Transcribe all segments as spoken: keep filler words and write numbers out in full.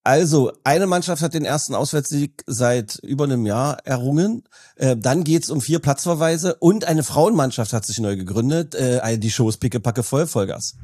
Also, eine Mannschaft hat den ersten Auswärtssieg seit über einem Jahr errungen. Äh, dann geht's um vier Platzverweise und eine Frauenmannschaft hat sich neu gegründet. Äh, die Show ist pickepacke voll, Vollgas.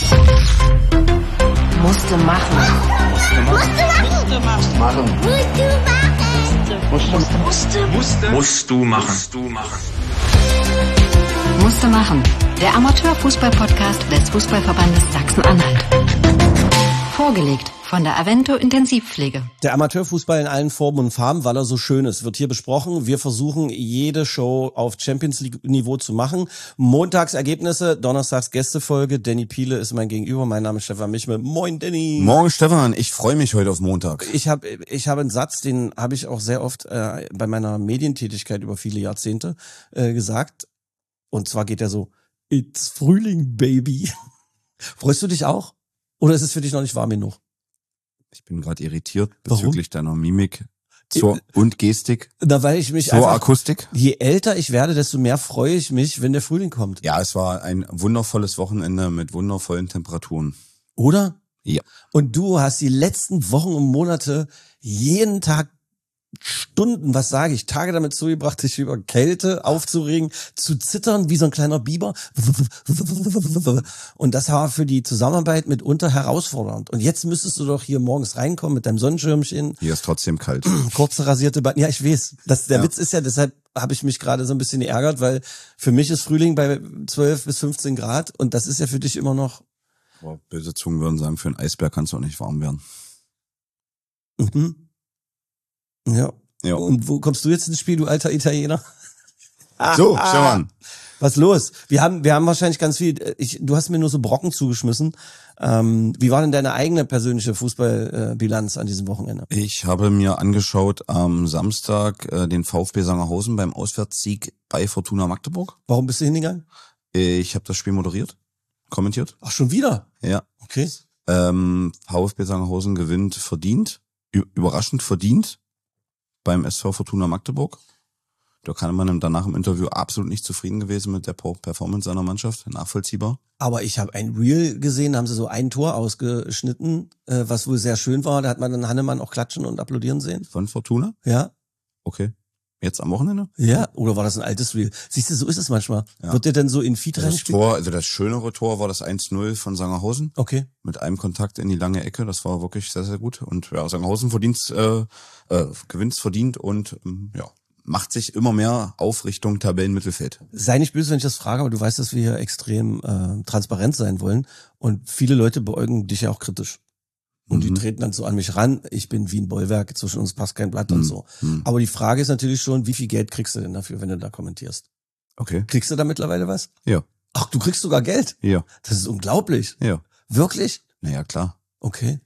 Musste machen. Musste machen. Musste machen. Musste machen. Musste. Musste. Musst du machen. Musst du machen. Musste machen. Der Amateurfußball-Podcast des Fußballverbandes Sachsen-Anhalt. Vorgelegt von der Avento Intensivpflege. Der Amateurfußball in allen Formen und Farben, weil er so schön ist, wird hier besprochen. Wir versuchen, jede Show auf Champions League-Niveau zu machen. Montags Ergebnisse, donnerstags Gästefolge. Danny Piele ist mein Gegenüber. Mein Name ist Stefan Michmel. Moin, Danny. Moin, Stefan. Ich freue mich heute auf Montag. Ich habe ich habe einen Satz, den habe ich auch sehr oft äh, bei meiner Medientätigkeit über viele Jahrzehnte äh, gesagt. Und zwar geht er so: It's Frühling, Baby. Freust du dich auch? Oder ist es für dich noch nicht warm genug? Ich bin gerade irritiert Warum? bezüglich deiner Mimik zur, und Gestik. Na, weil ich mich zur einfach, Akustik. Je älter ich werde, desto mehr freue ich mich, wenn der Frühling kommt. Ja, es war ein wundervolles Wochenende mit wundervollen Temperaturen. Oder? Ja. Und du hast die letzten Wochen und Monate jeden Tag Stunden, was sage ich, Tage damit zugebracht, dich über Kälte aufzuregen, zu zittern wie so ein kleiner Biber. Und das war für die Zusammenarbeit mitunter herausfordernd. Und jetzt müsstest du doch hier morgens reinkommen mit deinem Sonnenschirmchen. Hier ist trotzdem kalt. Kurze rasierte Beine. Ja, ich weiß. Das, der Ja. Witz ist ja, deshalb habe ich mich gerade so ein bisschen geärgert, weil für mich ist Frühling bei zwölf bis fünfzehn Grad und das ist ja für dich immer noch. Boah, böse Zungen würden sagen, für einen Eisbär kannst du auch nicht warm werden. Mhm. Ja. Ja. Und wo kommst du jetzt ins Spiel, du alter Italiener? So, Stefan. Was los? Wir haben, wir haben wahrscheinlich ganz viel, ich, du hast mir nur so Brocken zugeschmissen. Ähm, wie war denn deine eigene persönliche Fußballbilanz an diesem Wochenende? Ich habe mir angeschaut am Samstag äh, den VfB Sangerhausen beim Auswärtssieg bei Fortuna Magdeburg. Warum bist du hingegangen? Ich habe das Spiel moderiert, kommentiert. Ach, schon wieder? Ja. Okay. Ähm, VfB Sangerhausen gewinnt verdient, ü- überraschend verdient beim S V Fortuna Magdeburg. Da kann man danach im Interview absolut nicht zufrieden gewesen mit der Performance seiner Mannschaft, nachvollziehbar. Aber ich habe ein Reel gesehen, da haben sie so ein Tor ausgeschnitten, äh, was wohl sehr schön war. Da hat man dann Hannemann auch klatschen und applaudieren sehen. Von Fortuna? Ja. Okay. Jetzt am Wochenende? Ja, oder war das ein altes Reel? Siehst du, so ist es manchmal. Ja. Wird der denn so in Feed Das reingespielt? Tor, also das schönere Tor war das eins null von Sangerhausen. Okay. Mit einem Kontakt in die lange Ecke. Das war wirklich sehr, sehr gut. Und ja, Sangerhausen verdient, äh, äh, gewinnt's verdient und ähm, ja, macht sich immer mehr auf Richtung Tabellenmittelfeld. Sei nicht böse, wenn ich das frage, aber du weißt, dass wir hier extrem äh, transparent sein wollen. Und viele Leute beäugen dich ja auch kritisch. Und Mhm. die treten dann so an mich ran. Ich bin wie ein Bollwerk, zwischen uns passt kein Blatt und Mhm. so. Mhm. Aber die Frage ist natürlich schon, wie viel Geld kriegst du denn dafür, wenn du da kommentierst? Okay. Kriegst du da mittlerweile was? Ja. Ach, du kriegst sogar Geld? Ja. Das ist unglaublich. Ja. Wirklich? Naja, klar. Okay.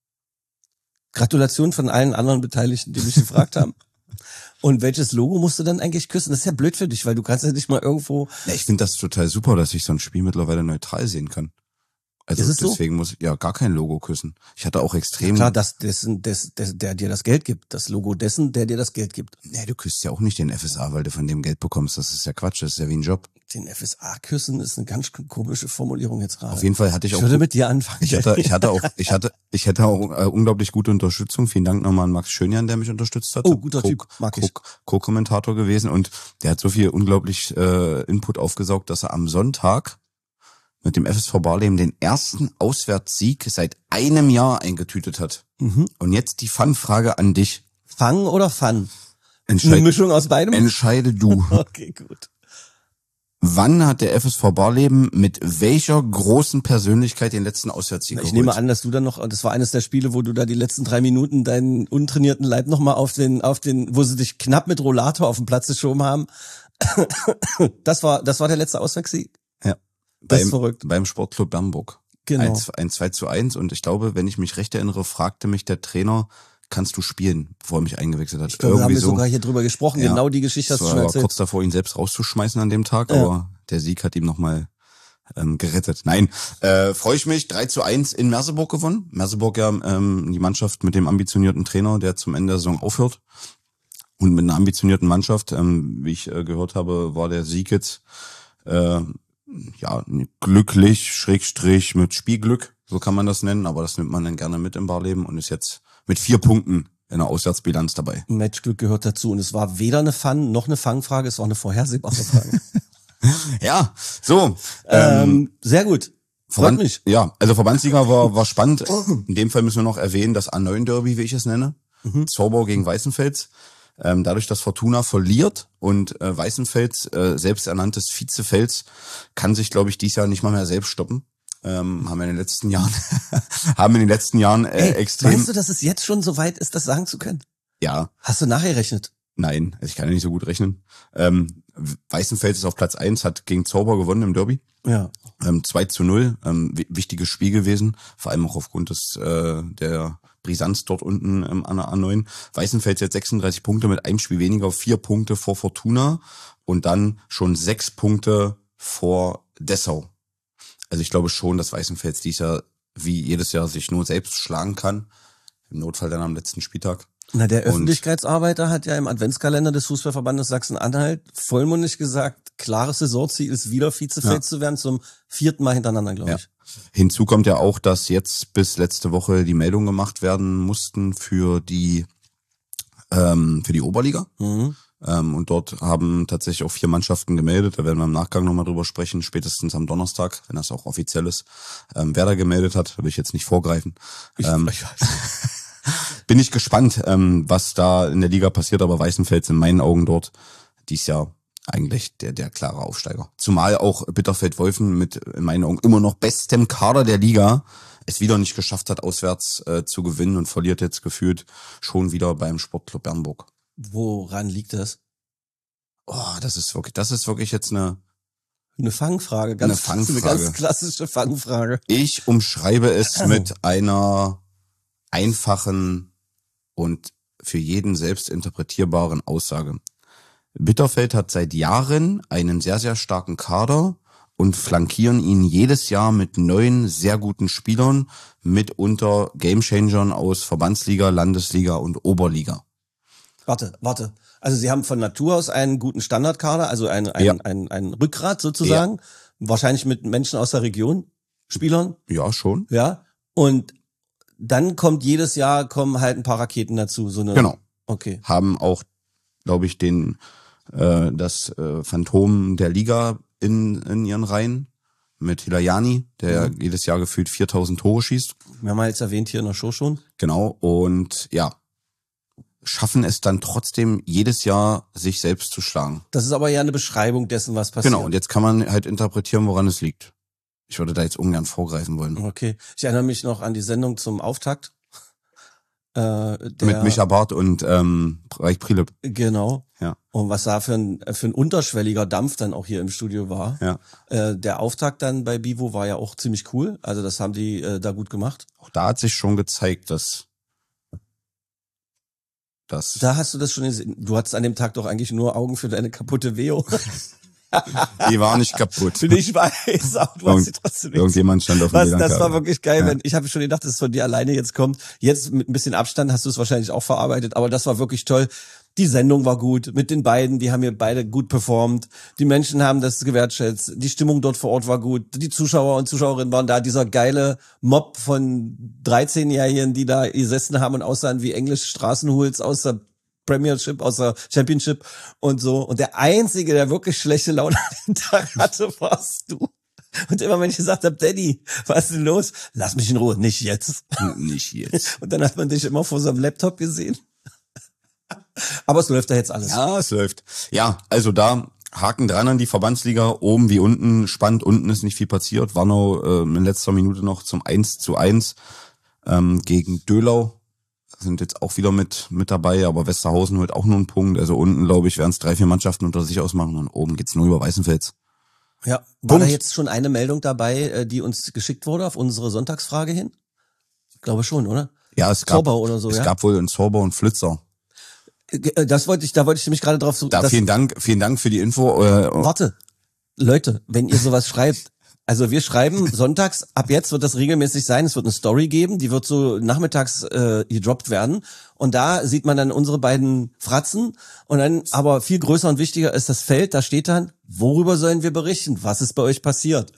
Gratulation von allen anderen Beteiligten, die mich gefragt haben. Und welches Logo musst du dann eigentlich küssen? Das ist ja blöd für dich, weil du kannst ja nicht mal irgendwo... Ja, ich finde das total super, dass ich so ein Spiel mittlerweile neutral sehen kann. Also Ist es so? deswegen muss ich ja gar kein Logo küssen. Ich hatte auch extrem... Klar, das, dessen, des, des, der dir das Geld gibt. Das Logo dessen, der dir das Geld gibt. Nee, du küsst ja auch nicht den F S A, weil du von dem Geld bekommst. Das ist ja Quatsch, das ist ja wie ein Job. Den F S A küssen ist eine ganz komische Formulierung jetzt gerade. Auf jeden Fall hatte ich Ich auch... würde mit dir anfangen. Ich hatte, ich hatte auch, ich hatte, ich hätte auch äh, unglaublich gute Unterstützung. Vielen Dank nochmal an Max Schönjan, der mich unterstützt hat. Oh, guter Co- Typ, mag ich. Co- Co-Kommentator gewesen und der hat so viel unglaublich äh, Input aufgesaugt, dass er am Sonntag mit dem F S V Barleben den ersten Auswärtssieg seit einem Jahr eingetütet hat. Mhm. Und jetzt die Fun-Frage an dich. Fang oder Fun? Eine Entscheid, Mischung aus beidem? entscheide du. Okay, gut. Wann hat der F S V Barleben mit welcher großen Persönlichkeit den letzten Auswärtssieg Ich geholt? nehme an, dass du dann noch, das war eines der Spiele, wo du da die letzten drei Minuten deinen untrainierten Leib nochmal auf den, auf den, wo sie dich knapp mit Rollator auf den Platz geschoben haben. Das war, das war der letzte Auswärtssieg? Ja. Das beim, ist verrückt. Beim Sportclub Bamberg. Genau. Ein, ein zwei zu eins und ich glaube, wenn ich mich recht erinnere, fragte mich der Trainer, kannst du spielen, bevor er mich eingewechselt hat. Ich glaube, wir haben Irgendwie wir so. sogar hier drüber gesprochen. Ja. Genau die Geschichte hast Das du schon war erzählt. kurz davor, ihn selbst rauszuschmeißen an dem Tag, Ja. aber der Sieg hat ihm nochmal ähm, gerettet. Nein, äh, freue ich mich. drei zu eins in Merseburg gewonnen. Merseburg ja ähm, die Mannschaft mit dem ambitionierten Trainer, der zum Ende der Saison aufhört. Und mit einer ambitionierten Mannschaft, ähm, wie ich äh, gehört habe, war der Sieg jetzt äh, ja glücklich, Schrägstrich mit Spielglück. so kann man das nennen, aber das nimmt man dann gerne mit im Barleben und ist jetzt mit vier Punkten in der Auswärtsbilanz dabei. Matchglück gehört dazu und es war weder eine Fun- noch eine Fangfrage, es war eine vorhersehbare Frage. Ja, so. ähm, Ähm, sehr gut. Freut Verband, mich. Ja, also Verbandsliga war, war spannend. In dem Fall müssen wir noch erwähnen, das A neun Derby, wie ich es nenne. Mhm. Zorbau gegen Weißenfels. Ähm, dadurch, dass Fortuna verliert und äh, Weißenfels, äh, selbsternanntes Vizefels, kann sich, glaube ich, dieses Jahr nicht mal mehr selbst stoppen. Ähm, haben wir in den letzten Jahren, haben in den letzten Jahren äh, Ey, extrem. Weißt du, dass es jetzt schon so weit ist, das sagen zu können? Ja. Hast du nachgerechnet? Nein, also ich kann ja nicht so gut rechnen. Ähm, Weißenfels ist auf Platz eins, hat gegen Zauber gewonnen im Derby. Ja. Ähm, zwei zu null, ähm, wichtiges Spiel gewesen, vor allem auch aufgrund des äh, der Brisanz dort unten ähm, an der A neun. Weißenfels jetzt sechsunddreißig Punkte mit einem Spiel weniger, vier Punkte vor Fortuna und dann schon sechs Punkte vor Dessau. Also ich glaube schon, dass Weißenfels dieses Jahr wie jedes Jahr sich nur selbst schlagen kann. Im Notfall dann am letzten Spieltag. Na, der Öffentlichkeitsarbeiter hat ja im Adventskalender des Fußballverbandes Sachsen-Anhalt vollmundig gesagt, klares Saisonziel ist wieder Vizefeld ja. zu werden, zum vierten Mal hintereinander, glaube ja. ich. Hinzu kommt ja auch, dass jetzt bis letzte Woche die Meldungen gemacht werden mussten für die ähm, für die Oberliga. Mhm. Ähm, und dort haben tatsächlich auch vier Mannschaften gemeldet. Da werden wir im Nachgang nochmal drüber sprechen, spätestens am Donnerstag, wenn das auch offiziell ist. Ähm, wer da gemeldet hat, da will ich jetzt nicht vorgreifen. Ich, ähm, ich weiß. Bin ich gespannt, ähm, was da in der Liga passiert, aber Weißenfels in meinen Augen dort dies Jahr eigentlich der der klare Aufsteiger. Zumal auch Bitterfeld-Wolfen mit in meinen Augen immer noch bestem Kader der Liga es wieder nicht geschafft hat, auswärts äh, zu gewinnen und verliert jetzt gefühlt schon wieder beim Sportclub Bernburg. Woran liegt das? Oh, das ist wirklich, das ist wirklich jetzt eine Eine Fangfrage, ganz, eine Fangfrage. Eine ganz klassische Fangfrage. Ich umschreibe es mit einer einfachen und für jeden selbst interpretierbaren Aussage. Bitterfeld hat seit Jahren einen sehr, sehr starken Kader und flankieren ihn jedes Jahr mit neuen, sehr guten Spielern, mitunter Gamechangern aus Verbandsliga, Landesliga und Oberliga. Warte, warte. Also sie haben von Natur aus einen guten Standardkader, also ein, ein, ja. ein, ein, ein Rückgrat sozusagen, ja. Wahrscheinlich mit Menschen aus der Region, Spielern. Ja, schon. Ja, und dann kommt jedes Jahr kommen halt ein paar Raketen dazu. So eine, genau. Okay. Haben auch, glaube ich, den äh, das äh, Phantom der Liga in in ihren Reihen mit Hilayani, der mhm. jedes Jahr gefühlt viertausend Tore schießt. Wir haben jetzt erwähnt hier in der Show schon. Genau. Und ja, schaffen es dann trotzdem jedes Jahr, sich selbst zu schlagen. Das ist aber ja eine Beschreibung dessen, was passiert. Genau. Und jetzt kann man halt interpretieren, woran es liegt. Ich würde da jetzt ungern vorgreifen wollen. Okay. Ich erinnere mich noch an die Sendung zum Auftakt. Äh, der, Mit Micha Barth und ähm, Reich Prilep. Genau. Ja. Und was da für ein, für ein unterschwelliger Dampf dann auch hier im Studio war. Ja. Äh, der Auftakt dann bei Bivo war ja auch ziemlich cool. Also das haben die äh, da gut gemacht. Auch da hat sich schon gezeigt, dass das. Da hast du das schon gesehen. Du hattest an dem Tag doch eigentlich nur Augen für deine kaputte Veo. Die war nicht kaputt. Ich weiß, aber du hast sie trotzdem nicht. Irgendjemand stand auf dem Was, Das war wirklich geil. Ja. Wenn, ich habe schon gedacht, dass es von dir alleine jetzt kommt. Jetzt mit ein bisschen Abstand hast du es wahrscheinlich auch verarbeitet, aber das war wirklich toll. Die Sendung war gut mit den beiden, die haben hier beide gut performt. Die Menschen haben das gewertschätzt. Die Stimmung dort vor Ort war gut. Die Zuschauer und Zuschauerinnen waren da. Dieser geile Mob von dreizehnjährigen, die da gesessen haben und aussahen wie englische Straßenhools aus der Premiership, aus der Championship und so. Und der Einzige, der wirklich schlechte Laune an dem Tag hatte, warst du. Und immer wenn ich gesagt habe, Daddy, was ist denn los? Lass mich in Ruhe, nicht jetzt. Nicht jetzt. Und dann hat man dich immer vor seinem Laptop gesehen. Aber es läuft da jetzt alles. Ja, es läuft. Ja, also da Haken dran an die Verbandsliga, oben wie unten, spannend, unten ist nicht viel passiert. Warnow äh, in letzter Minute noch zum eins zu eins ähm, gegen Dölau. Sind jetzt auch wieder mit mit dabei, aber Westerhausen holt auch nur einen Punkt. Also unten, glaube ich, werden es drei, vier Mannschaften unter sich ausmachen und oben geht's nur über Weißenfels. Ja, war da jetzt schon eine Meldung dabei, die uns geschickt wurde auf unsere Sonntagsfrage hin? Ich glaube schon, oder? Ja, es gab, Zorbau oder so, es ja? gab wohl einen Zorbau und Flitzer. Das wollte ich, da wollte ich nämlich gerade drauf so. Da vielen Dank, vielen Dank für die Info. Äh, warte, Leute, wenn ihr sowas schreibt, also wir schreiben sonntags, ab jetzt wird das regelmäßig sein, es wird eine Story geben, die wird so nachmittags äh, gedroppt werden und da sieht man dann unsere beiden Fratzen und dann, aber viel größer und wichtiger ist das Feld, da steht dann, worüber sollen wir berichten, was ist bei euch passiert?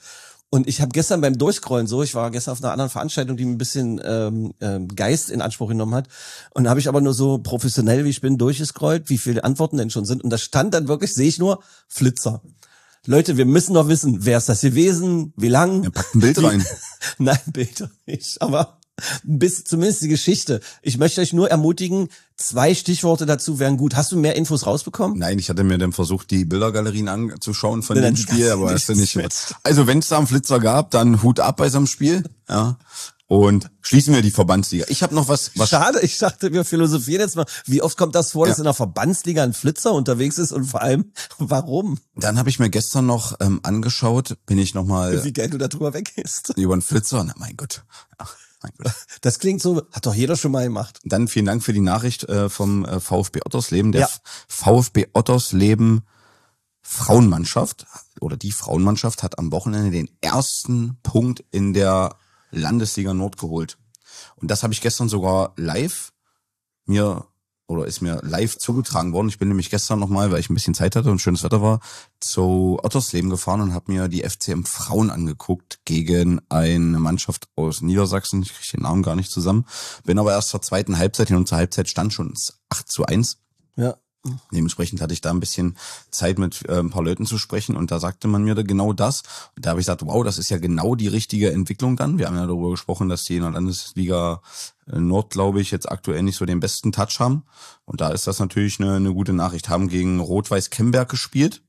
Und ich habe gestern beim Durchscrollen so, ich war gestern auf einer anderen Veranstaltung, die ein bisschen ähm, ähm, Geist in Anspruch genommen hat. Und da habe ich aber nur so professionell, wie ich bin, durchgescrollt, wie viele Antworten denn schon sind. Und da stand dann wirklich, sehe ich nur, Flitzer. Leute, wir müssen doch wissen, wer ist das gewesen, wie lang. Er packt ein Bild wie, rein. Nein, Bilder nicht, aber bis zumindest die Geschichte. Ich möchte euch nur ermutigen, zwei Stichworte dazu wären gut. Hast du mehr Infos rausbekommen? Nein, ich hatte mir dann versucht, die Bildergalerien anzuschauen von Nein, dem Spiel, aber das hast du nicht. nicht. Also wenn es da einen Flitzer gab, dann Hut ab bei so einem Spiel. Ja. Und schließen wir die Verbandsliga. Ich habe noch was, was. Schade, ich dachte, wir philosophieren jetzt mal. Wie oft kommt das vor, Ja. dass in der Verbandsliga ein Flitzer unterwegs ist und vor allem, warum? Dann habe ich mir gestern noch ähm, angeschaut, bin ich nochmal Wie geil du da drüber weggehst. über einen Flitzer. Na mein Gott. Ach, mein Gott. Das klingt so, hat doch jeder schon mal gemacht. Dann vielen Dank für die Nachricht äh, vom äh, VfB Ottersleben. Der Ja. F- VfB Ottersleben Frauenmannschaft oder die Frauenmannschaft hat am Wochenende den ersten Punkt in der Landesliga Nord geholt. Und das habe ich gestern sogar live mir oder ist mir live zugetragen worden. Ich bin nämlich gestern nochmal, weil ich ein bisschen Zeit hatte und schönes Wetter war, zu Ottersleben gefahren und habe mir die F C M Frauen angeguckt gegen eine Mannschaft aus Niedersachsen. Ich kriege den Namen gar nicht zusammen. Bin aber erst zur zweiten Halbzeit hin und zur Halbzeit stand schon acht zu eins. Ja. Dementsprechend hatte ich da ein bisschen Zeit mit äh, ein paar Leuten zu sprechen und da sagte man mir da genau das. Und da habe ich gesagt, wow, das ist ja genau die richtige Entwicklung dann. Wir haben ja darüber gesprochen, dass die in der Landesliga äh, Nord, glaube ich, jetzt aktuell nicht so den besten Touch haben. Und da ist das natürlich eine, eine gute Nachricht. Haben gegen Rot-Weiß Kemberg gespielt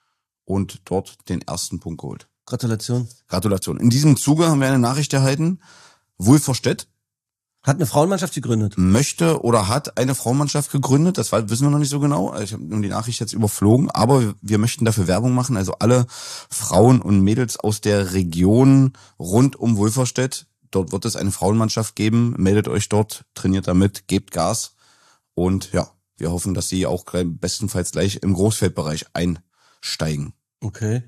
und dort den ersten Punkt geholt. Gratulation. Gratulation. In diesem Zuge haben wir eine Nachricht erhalten. Wulverstedt Hat eine Frauenmannschaft gegründet. möchte oder hat eine Frauenmannschaft gegründet. Das wissen wir noch nicht so genau. Ich habe nur die Nachricht jetzt überflogen. Aber wir möchten dafür Werbung machen. Also alle Frauen und Mädels aus der Region rund um Wulverstedt. Dort wird es eine Frauenmannschaft geben. Meldet euch dort, trainiert damit, gebt Gas. Und ja, wir hoffen, dass sie auch bestenfalls gleich im Großfeldbereich einsteigen. Okay.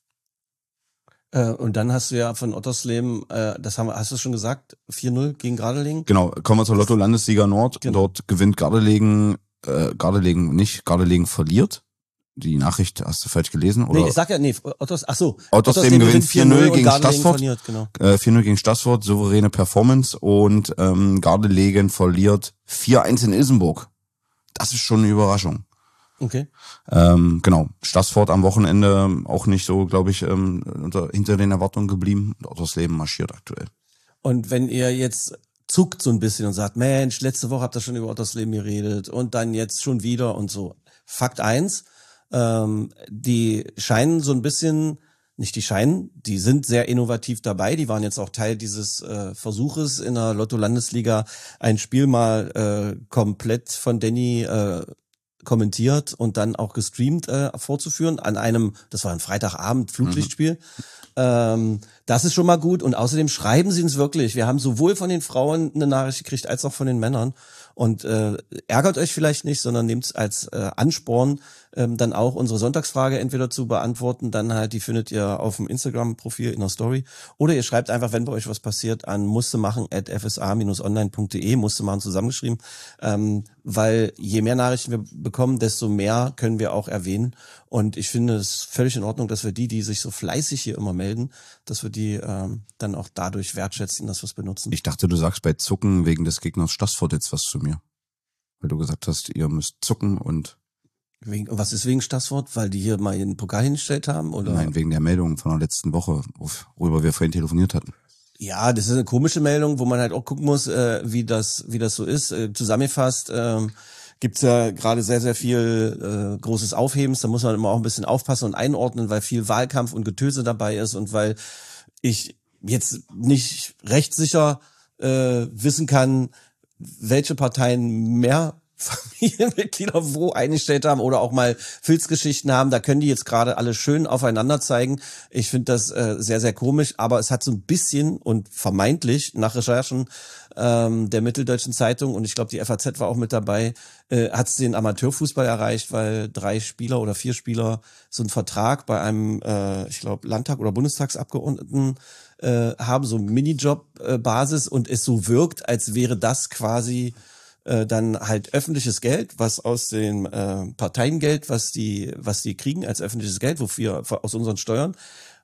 Äh, und dann hast du ja von Ottersleben, äh, das haben wir, hast du schon gesagt, vier null gegen Gardelegen? Genau, kommen wir zur Lotto Landesliga Nord. Genau. Dort gewinnt Gardelegen, äh, Gardelegen nicht, Gardelegen verliert. Die Nachricht hast du falsch gelesen, oder? Nee, ich sag ja, nee, Otters, ach so. Ottersleben gewinnt vier null und gegen Gardelegen Stassfurt. verliert, genau. Äh, vier null gegen Stassfurt, souveräne Performance und ähm, Gardelegen verliert vier eins in Ilsenburg. Das ist schon eine Überraschung. Okay. Ähm, genau, Stassfurt am Wochenende auch nicht so, glaube ich, ähm, unter, hinter den Erwartungen geblieben. Und Ottersleben marschiert aktuell. Und wenn ihr jetzt zuckt so ein bisschen und sagt, Mensch, letzte Woche habt ihr schon über Ottersleben geredet und dann jetzt schon wieder und so. Fakt eins, ähm, die scheinen so ein bisschen, nicht die scheinen, die sind sehr innovativ dabei. Die waren jetzt auch Teil dieses äh, Versuches in der Lotto-Landesliga, ein Spiel mal äh, komplett von Danny äh, kommentiert und dann auch gestreamt äh, vorzuführen an einem, das war ein Freitagabend Flutlichtspiel. Mhm. Ähm, das ist schon mal gut und außerdem schreiben sie uns wirklich. Wir haben sowohl von den Frauen eine Nachricht gekriegt als auch von den Männern und äh, ärgert euch vielleicht nicht, sondern nehmt es als äh, Ansporn, ähm, dann auch unsere Sonntagsfrage entweder zu beantworten, dann halt, die findet ihr auf dem Instagram-Profil in der Story oder ihr schreibt einfach, wenn bei euch was passiert, an musstemachen at f s a dash online punkt d e, musstemachen zusammengeschrieben, ähm, weil je mehr Nachrichten wir bekommen, desto mehr können wir auch erwähnen und ich finde es völlig in Ordnung, dass wir die, die sich so fleißig hier immer melden, dass wir die ähm, dann auch dadurch wertschätzen, dass wir es benutzen. Ich dachte, du sagst bei Zucken wegen des Gegners Stassfurt jetzt was zu mir. Weil du gesagt hast, ihr müsst zucken und... Wegen, was ist wegen Stassfurt? Weil die hier mal ihren Pokal hingestellt haben? Oder? Nein, wegen der Meldung von der letzten Woche, worüber wir vorhin telefoniert hatten. Ja, das ist eine komische Meldung, wo man halt auch gucken muss, äh, wie das wie das so ist. Äh, zusammengefasst ähm, gibt's ja gerade sehr, sehr viel äh, großes Aufhebens. Da muss man immer auch ein bisschen aufpassen und einordnen, weil viel Wahlkampf und Getöse dabei ist und weil ich jetzt nicht rechtssicher äh, wissen kann, welche Parteien mehr Familienmitglieder wo eingestellt haben oder auch mal Filzgeschichten haben, da können die jetzt gerade alle schön aufeinander zeigen. Ich finde das äh, sehr, sehr komisch, aber es hat so ein bisschen und vermeintlich nach Recherchen ähm, der Mitteldeutschen Zeitung und ich glaube, die F A Z war auch mit dabei, äh, hat es den Amateurfußball erreicht, weil drei Spieler oder vier Spieler so einen Vertrag bei einem, äh, ich glaube, Landtag- oder Bundestagsabgeordneten äh, haben, so Minijob-Basis und es so wirkt, als wäre das quasi dann halt öffentliches Geld, was aus dem äh, Parteiengeld, was die was die kriegen als öffentliches Geld, wofür aus unseren Steuern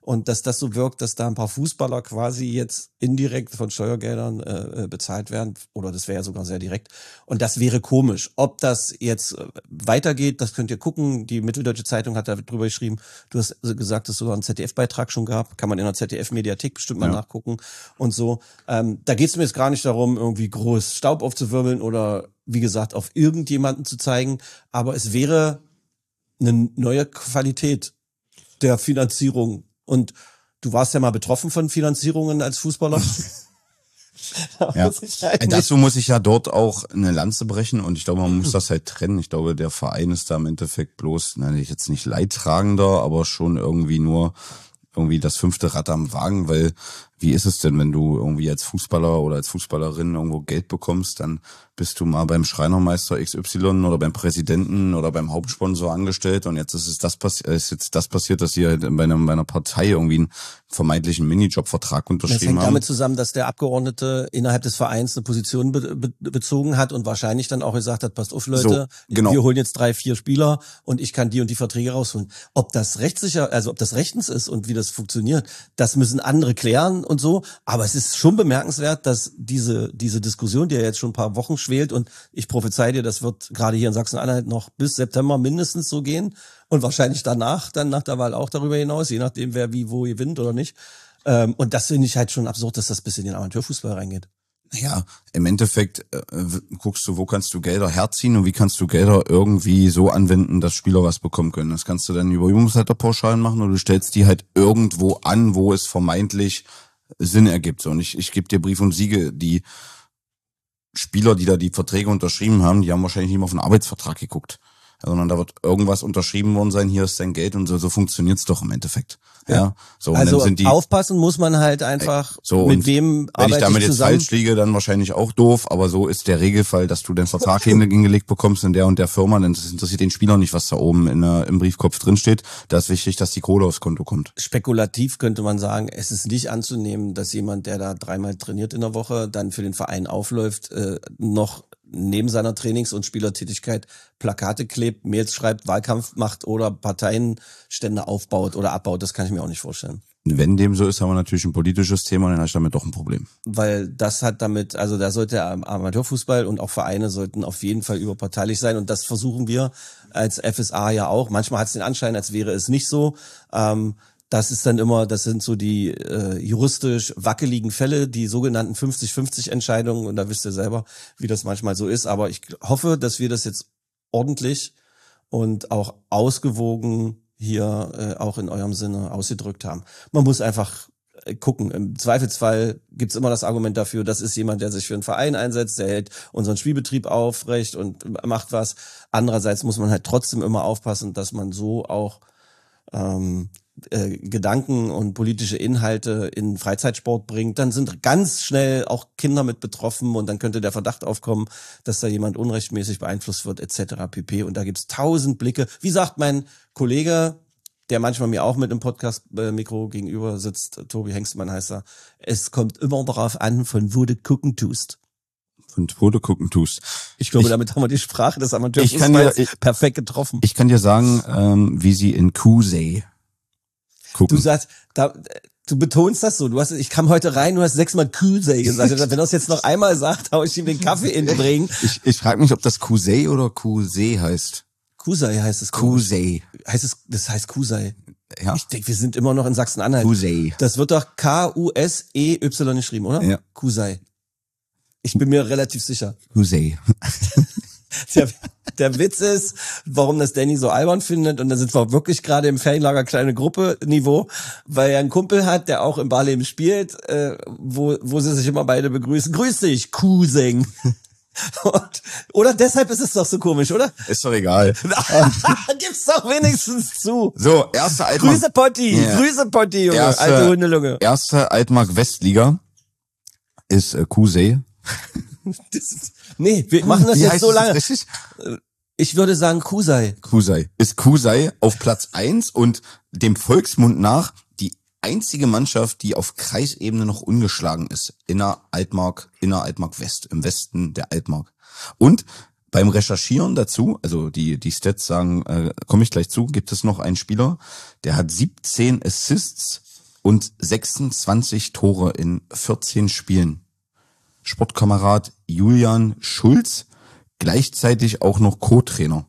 und dass das so wirkt, dass da ein paar Fußballer quasi jetzt indirekt von Steuergeldern äh, bezahlt werden, oder das wäre ja sogar sehr direkt, und das wäre komisch. Ob das jetzt weitergeht, das könnt ihr gucken, die Mitteldeutsche Zeitung hat da drüber geschrieben, du hast gesagt, dass es sogar einen Z D F-Beitrag schon gab, kann man in der Z D F-Mediathek bestimmt mal ja. nachgucken und so. Ähm, da geht es mir jetzt gar nicht darum, irgendwie groß Staub aufzuwirbeln oder wie gesagt, auf irgendjemanden zu zeigen, aber es wäre eine neue Qualität der Finanzierung. Und du warst ja mal betroffen von Finanzierungen als Fußballer. Ja. Halt dazu muss ich ja dort auch eine Lanze brechen und ich glaube, man muss das halt trennen. Ich glaube, der Verein ist da im Endeffekt bloß, nenne ich jetzt nicht leidtragender, aber schon irgendwie nur irgendwie das fünfte Rad am Wagen, weil wie ist es denn, wenn du irgendwie als Fußballer oder als Fußballerin irgendwo Geld bekommst, dann bist du mal beim Schreinermeister X Y oder beim Präsidenten oder beim Hauptsponsor angestellt und jetzt ist es das passi- ist jetzt das passiert, dass sie halt bei einer, bei einer Partei irgendwie einen vermeintlichen Minijobvertrag unterschrieben haben. Das hängt damit zusammen, dass der Abgeordnete innerhalb des Vereins eine Position be- be- bezogen hat und wahrscheinlich dann auch gesagt hat, passt auf Leute, so, genau. wir holen jetzt drei, vier Spieler und ich kann die und die Verträge rausholen. Ob das rechtssicher, also ob das rechtens ist und wie das funktioniert, das müssen andere klären und so. Aber es ist schon bemerkenswert, dass diese diese Diskussion, die ja jetzt schon ein paar Wochen schwelt, und ich prophezei dir, das wird gerade hier in Sachsen-Anhalt noch bis September mindestens so gehen und wahrscheinlich danach, dann nach der Wahl auch darüber hinaus, je nachdem, wer wie wo gewinnt oder nicht. Und das finde ich halt schon absurd, dass das bis in den Amateurfußball reingeht. Naja, im Endeffekt äh, guckst du, wo kannst du Gelder herziehen und wie kannst du Gelder irgendwie so anwenden, dass Spieler was bekommen können. Das kannst du dann über Übungsleiterpauschalen machen oder du stellst die halt irgendwo an, wo es vermeintlich Sinn ergibt. Und ich, ich gebe dir Brief und Siegel, die Spieler, die da die Verträge unterschrieben haben, die haben wahrscheinlich nicht mal auf den Arbeitsvertrag geguckt, sondern da wird irgendwas unterschrieben worden sein, hier ist dein Geld und so, so funktioniert's doch im Endeffekt. Ja, ja. So, und also dann sind die, aufpassen muss man halt einfach, so, mit wem wenn ich damit ich jetzt falsch liege, dann wahrscheinlich auch doof, aber so ist der Regelfall, dass du den Vertrag hingelegt bekommst in der und der Firma, denn das interessiert den Spieler nicht, was da oben in der, im Briefkopf drinsteht. Da ist wichtig, dass die Kohle aufs Konto kommt. Spekulativ könnte man sagen, es ist nicht anzunehmen, dass jemand, der da dreimal trainiert in der Woche, dann für den Verein aufläuft, äh, noch neben seiner Trainings- und Spielertätigkeit Plakate klebt, Mails schreibt, Wahlkampf macht oder Parteienstände aufbaut oder abbaut. Das kann ich mir auch nicht vorstellen. Wenn dem so ist, haben wir natürlich ein politisches Thema, dann habe ich damit doch ein Problem. Weil das hat damit, also da sollte Amateurfußball und auch Vereine sollten auf jeden Fall überparteilich sein und das versuchen wir als F S A ja auch. Manchmal hat es den Anschein, als wäre es nicht so. Ähm, Das ist dann immer, das sind so die äh, juristisch wackeligen Fälle, die sogenannten fünfzig fünfzig Entscheidungen. Und da wisst ihr selber, wie das manchmal so ist. Aber ich hoffe, dass wir das jetzt ordentlich und auch ausgewogen hier äh, auch in eurem Sinne ausgedrückt haben. Man muss einfach äh, gucken. Im Zweifelsfall gibt's immer das Argument dafür, das ist jemand, der sich für einen Verein einsetzt, der hält unseren Spielbetrieb aufrecht und macht was. Andererseits muss man halt trotzdem immer aufpassen, dass man so auch ähm, Äh, Gedanken und politische Inhalte in Freizeitsport bringt, dann sind ganz schnell auch Kinder mit betroffen und dann könnte der Verdacht aufkommen, dass da jemand unrechtmäßig beeinflusst wird et cetera pp. Und da gibt's tausend Blicke. Wie sagt mein Kollege, der manchmal mir auch mit einem Podcast-Mikro gegenüber sitzt, Tobi Hengstmann heißt er, es kommt immer darauf an, von wo du gucken tust. Von wo du gucken tust. Ich glaube, ich, damit haben wir die Sprache des Amateurfußballs perfekt getroffen. Ich kann dir sagen, ähm, wie sie in Kusey gucken. Du sagst, da, du betonst das so. Du hast, ich kam heute rein, du hast sechsmal Kusey gesagt. Wenn er es jetzt noch einmal sagt, hau ich ihm den Kaffee in den Ring. Ich, ich frage mich, ob das Kusey oder Kusey heißt. Kusey heißt es. Kusey. Heißt es, das heißt Kusey. Ja. Ich denke, wir sind immer noch in Sachsen-Anhalt. Kusey. Das wird doch K U S E Y geschrieben, oder? Ja. Kusey. Ich bin mir relativ sicher. Kusey. Der, der Witz ist, warum das Danny so albern findet, und da sind wir wirklich gerade im Ferienlager kleine Gruppe Niveau, weil er einen Kumpel hat, der auch im Barleben spielt, äh, wo wo sie sich immer beide begrüßen. Grüß dich, Cousin. Und, oder deshalb ist es doch so komisch, oder? Ist doch egal. Gib's doch wenigstens zu. So, erste Altmark. Grüße Potti, yeah. Grüße Potti, Junge, erste, alte Hundelunge. Erste Altmark Westliga ist äh, Kusey. Das, nee, wir machen das Wie jetzt heißt so lange. Das richtig? Ich würde sagen Kusey. Kusey. Ist Kusey auf Platz eins und dem Volksmund nach die einzige Mannschaft, die auf Kreisebene noch ungeschlagen ist. Inner Altmark, Inner Altmark West, im Westen der Altmark. Und beim Recherchieren dazu, also die die Stats sagen, äh, komme ich gleich zu, gibt es noch einen Spieler, der hat siebzehn Assists und sechsundzwanzig Tore in vierzehn Spielen. Sportkamerad Julian Schulz, gleichzeitig auch noch Co-Trainer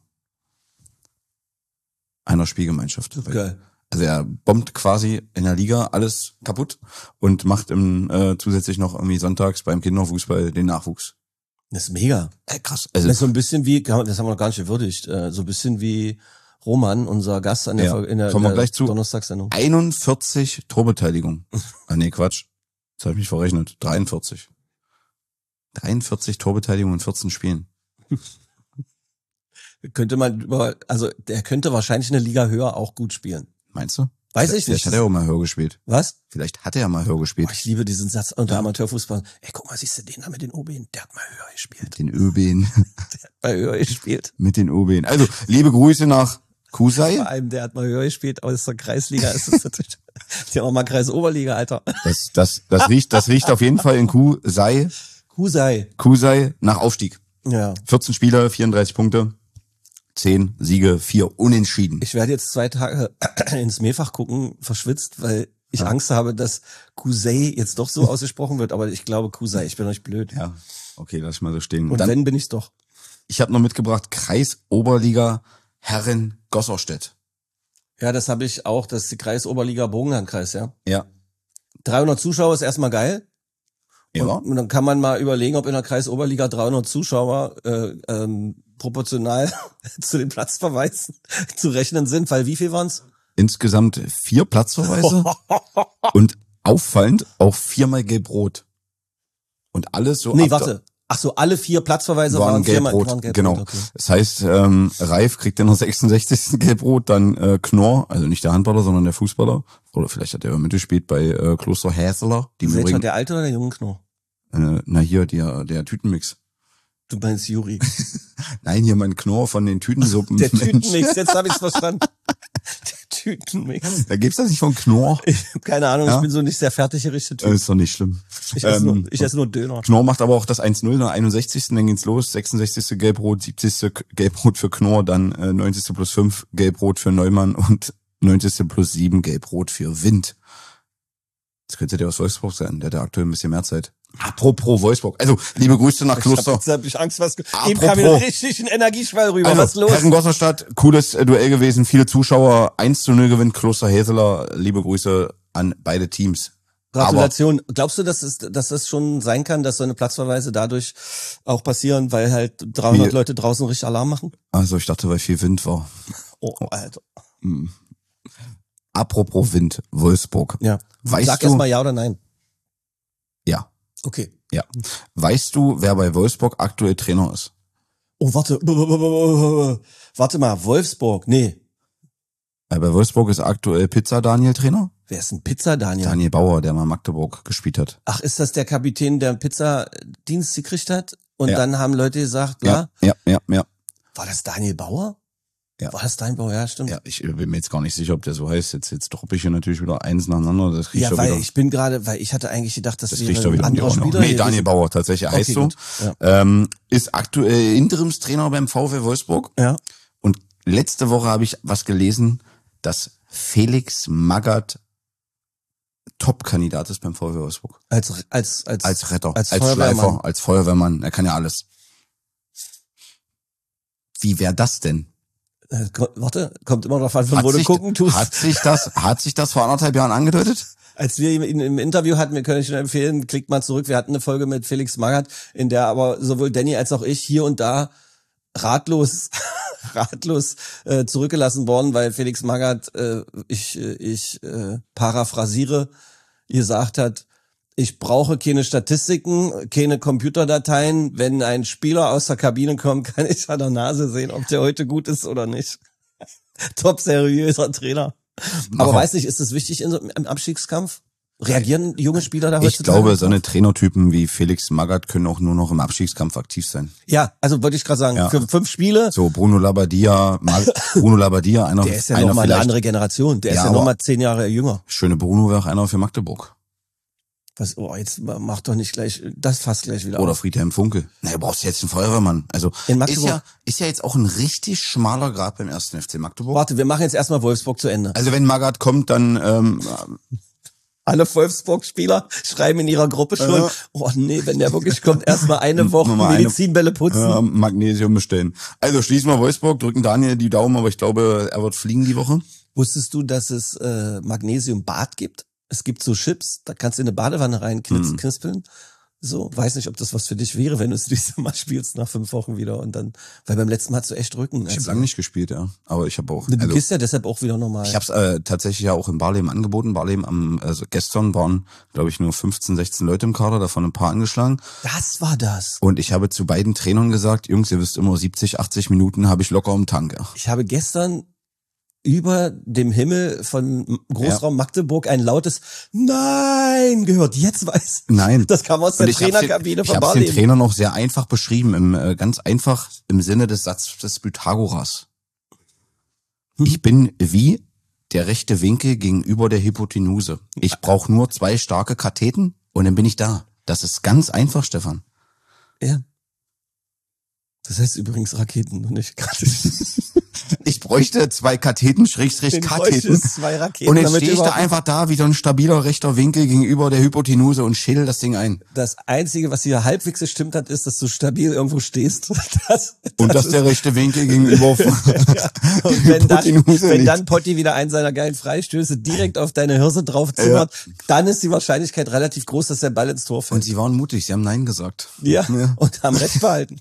einer Spielgemeinschaft. Geil. Also er bombt quasi in der Liga alles kaputt und macht im, äh, zusätzlich noch irgendwie sonntags beim Kinderfußball den Nachwuchs. Das ist mega. Äh, krass. Also Das ist so ein bisschen wie, das haben wir noch gar nicht gewürdigt, äh, so ein bisschen wie Roman, unser Gast an der, Ja, Folge- in der, kommen wir in der gleich zu. Donnerstagssendung. einundvierzig Torbeteiligung. Ah nee, Quatsch. Jetzt habe ich mich verrechnet. dreiundvierzig. dreiundvierzig Torbeteiligung in vierzehn Spielen. Könnte man über, also der könnte wahrscheinlich eine Liga höher auch gut spielen. Meinst du? Weiß ich Vielleicht nicht. hat er auch mal höher gespielt. Was? Vielleicht hat er ja mal höher gespielt. Oh, ich liebe diesen Satz unter Ja. Amateurfußball. Ey, guck mal, siehst du den da mit den O B? Der hat mal höher gespielt. Mit den Öbeen. Der hat mal höher gespielt. Mit den Öbeen. Also, liebe Grüße nach Kusai. Vor allem, der hat mal höher gespielt aus der Kreisliga. Ist das natürlich, die haben auch mal Kreis-Oberliga, Alter. Das, das, das riecht, das riecht auf jeden Fall in Kusai. Kusai. Kusai nach Aufstieg. Ja. vierzehn Spiele, vierunddreißig Punkte. zehn Siege, vier Unentschieden. Ich werde jetzt zwei Tage ins Mehrfach gucken, verschwitzt, weil ich Angst habe, dass Kusei jetzt doch so ausgesprochen wird. Aber ich glaube Kusai. Ich bin euch blöd. Ja, okay, lass ich mal so stehen. Und Dann, wenn, bin ich's doch. ich habe noch mitgebracht Kreis-Oberliga Herren Gosserstedt. Ja, das habe ich auch. Das ist die Kreis-Oberliga Bogenlandkreis, ja. Ja. dreihundert Zuschauer ist erstmal geil. Ja. Und, und dann kann man mal überlegen, ob in der Kreis-Oberliga dreihundert Zuschauer äh, ähm, proportional zu den Platzverweisen zu rechnen sind, weil wie viel waren's? Insgesamt vier Platzverweise und auffallend auch viermal Gelb-Rot. Und alles so Nee, ab warte. Ach so, alle vier Platzverweise waren waren viermal Gelb-Rot. waren Gelb-Rot, Genau. okay. Das heißt, ähm, Reif kriegt in der sechsundsechzigsten Gelb-Rot, dann äh, Knorr, also nicht der Handballer, sondern der Fußballer. Oder vielleicht hat er ja mitgespielt bei äh, Kloster Häseler. Die im Welcher, Übrigen, der alte oder der junge Knorr? äh, na hier, der, der Tütenmix. Du meinst Juri. Nein, hier mein Knorr von den Tütensuppen. Der Mensch. Tütenmix, jetzt habe ich's verstanden. Der Tütenmix. Da gibt's das nicht von Knorr. Ich hab keine Ahnung, Ja? ich bin so nicht sehr fertig gerichtet Äh, Typ. ist doch nicht schlimm. Ich esse, ähm, nur, ich esse nur Döner. Knorr macht aber auch das eins null in der einundsechzigsten Dann geht's los. sechsundsechzigste Gelb-Rot, siebzigste Gelb-Rot für Knorr, dann äh, neunzigste plus fünf Gelb-Rot für Neumann und neunzigste plus sieben Gelb-Rot für Wind. Das könnte der aus Wolfsburg sein, der hat ja aktuell ein bisschen mehr Zeit. Apropos Wolfsburg. Also, liebe Grüße nach Ich Kloster. hab, jetzt hab ich Angst, was eben Apropos- kam mir richtig ein Energieschwall rüber. Also, was los? Herren-Gosserstadt, cooles äh, Duell gewesen, viele Zuschauer, eins zu null gewinnt Kloster Häseler. Liebe Grüße an beide Teams. Gratulation. Glaubst du, dass es, dass das schon sein kann, dass so eine Platzverweise dadurch auch passieren, weil halt dreihundert Wie- Leute draußen richtig Alarm machen? Also, ich dachte, weil viel Wind war. Oh, Alter. Hm. Apropos Wind, Wolfsburg. Ja. Weißt Sag du, erst mal ja oder nein. ja, Okay. ja. Weißt du, wer bei Wolfsburg aktuell Trainer ist? Oh, warte. Warte mal, Wolfsburg. Nee. Äh, bei Wolfsburg ist aktuell Pizza Daniel Trainer. Wer ist ein Pizza, Daniel? Daniel Bauer, der mal Magdeburg gespielt hat. Ach, ist das der Kapitän, der einen Pizzadienst gekriegt hat? Und Ja. dann haben Leute gesagt, ja, Ja, ja, ja, ja. war das Daniel Bauer? Ja. War das Daniel Bauer? Ja, stimmt. Ja, ich bin mir jetzt gar nicht sicher, ob der so heißt. Jetzt, jetzt droppe ich hier natürlich wieder eins nacheinander. Das riecht Ja, doch weil wieder. ich bin gerade, weil ich hatte eigentlich gedacht, dass Das wäre riecht doch ein wieder um die anderer Ohren. Spieler. Nee, hier Daniel gewesen. Bauer tatsächlich heißt Okay, so. gut. Ja. Ähm, ist aktuell Interimstrainer beim VfL Wolfsburg. Ja. Und letzte Woche habe ich was gelesen, dass Felix Magath Top-Kandidat ist beim VfL Wolfsburg. Als, als, als, Als Retter, als, als, Feuerwehrmann. Schleifer, als Feuerwehrmann. Er kann ja alles. Wie wäre das denn? Äh, ko- Warte, kommt immer drauf an, von Hat wo du sich, gucken tust. hat sich das, hat sich das vor anderthalb Jahren angedeutet? Als wir ihn im Interview hatten, wir können euch nur empfehlen, klickt mal zurück. Wir hatten eine Folge mit Felix Magath, in der aber sowohl Danny als auch ich hier und da ratlos, ratlos äh, zurückgelassen worden, weil Felix Magath, äh, ich, äh, ich äh, paraphrasiere, gesagt hat, ich brauche keine Statistiken, keine Computerdateien. Wenn ein Spieler aus der Kabine kommt, kann ich an der Nase sehen, ob der heute gut ist oder nicht. Top seriöser Trainer. Aber Aha. weiß nicht, ist das wichtig in so, im Abstiegskampf? Reagieren junge Spieler da heutzutage? Ich glaube, so eine Trainertypen wie Felix Magath können auch nur noch im Abstiegskampf aktiv sein. Ja, also wollte ich gerade sagen, Ja. für fünf Spiele, So Bruno Labbadia, Mal, Bruno Labbadia, einer, der ist ja einer nochmal eine vielleicht, andere Generation. Der Ja, ist ja aber- nochmal zehn Jahre jünger. schöne Bruno wäre auch einer für Magdeburg. Was, oh, jetzt mach doch nicht gleich, das fasst gleich wieder Oder auf. Friedhelm Funkel. Na, du brauchst jetzt einen Feuerwehrmann. Also In ist Magdeburg? ja, ist ja jetzt auch ein richtig schmaler Grad beim ersten F C Magdeburg. Warte, wir machen jetzt erstmal Wolfsburg zu Ende. Also wenn Magath kommt, dann ähm, Alle Wolfsburg-Spieler schreiben in ihrer Gruppe schon, äh, oh nee, wenn der wirklich kommt, erstmal eine Woche Medizinbälle putzen. Äh, Magnesium bestellen. Also schließen wir Wolfsburg, drücken Daniel die Daumen, aber ich glaube, er wird fliegen die Woche. Wusstest du, dass es äh, Magnesium-Bad gibt? Es gibt so Chips, da kannst du in eine Badewanne reinknispeln. Hm. So, weiß nicht, ob das was für dich wäre, wenn du es dieses Mal spielst nach fünf Wochen wieder und dann, weil beim letzten Mal hast du echt Rücken. Ich habe lange nicht gespielt, ja, aber ich habe auch. Du also, gehst ja deshalb auch wieder normal. Ich habe es äh, tatsächlich ja auch in Barleben angeboten. Barleben am, also gestern waren, glaube ich, nur fünfzehn, sechzehn Leute im Kader, davon ein paar angeschlagen. Das war das. Und ich habe zu beiden Trainern gesagt, Jungs, ihr wisst immer, siebzig, achtzig Minuten habe ich locker im Tank. Ja. Ich habe gestern über dem Himmel von Großraum ja. Magdeburg ein lautes Nein gehört. Jetzt weiß ich. Nein. Das kam aus der Trainerkabine von Barleben. Ich habe den Trainer noch sehr einfach beschrieben, im äh, ganz einfach im Sinne des Satzes des Pythagoras. Hm. Ich bin wie der rechte Winkel gegenüber der Hypotenuse. Ich brauche nur zwei starke Katheten und dann bin ich da. Das ist ganz einfach, Stefan. Ja. Das heißt übrigens Raketen und nicht Katheten. Ich bräuchte zwei Katheten, Schrägstrich Katheten. Zwei Raketen. Und jetzt stehe ich da einfach da wie so ein stabiler rechter Winkel gegenüber der Hypotenuse und schädel das Ding ein. Das Einzige, was hier halbwegs gestimmt hat, ist, dass du stabil irgendwo stehst. Das, und das dass der rechte Winkel gegenüber von ja. Und wenn dann, wenn dann Potti wieder einen seiner geilen Freistöße direkt auf deine Hirse draufzimmert, ja. dann ist die Wahrscheinlichkeit relativ groß, dass der Ball ins Tor fällt. Und sie waren mutig, sie haben Nein gesagt. Ja, ja. Und haben Recht behalten.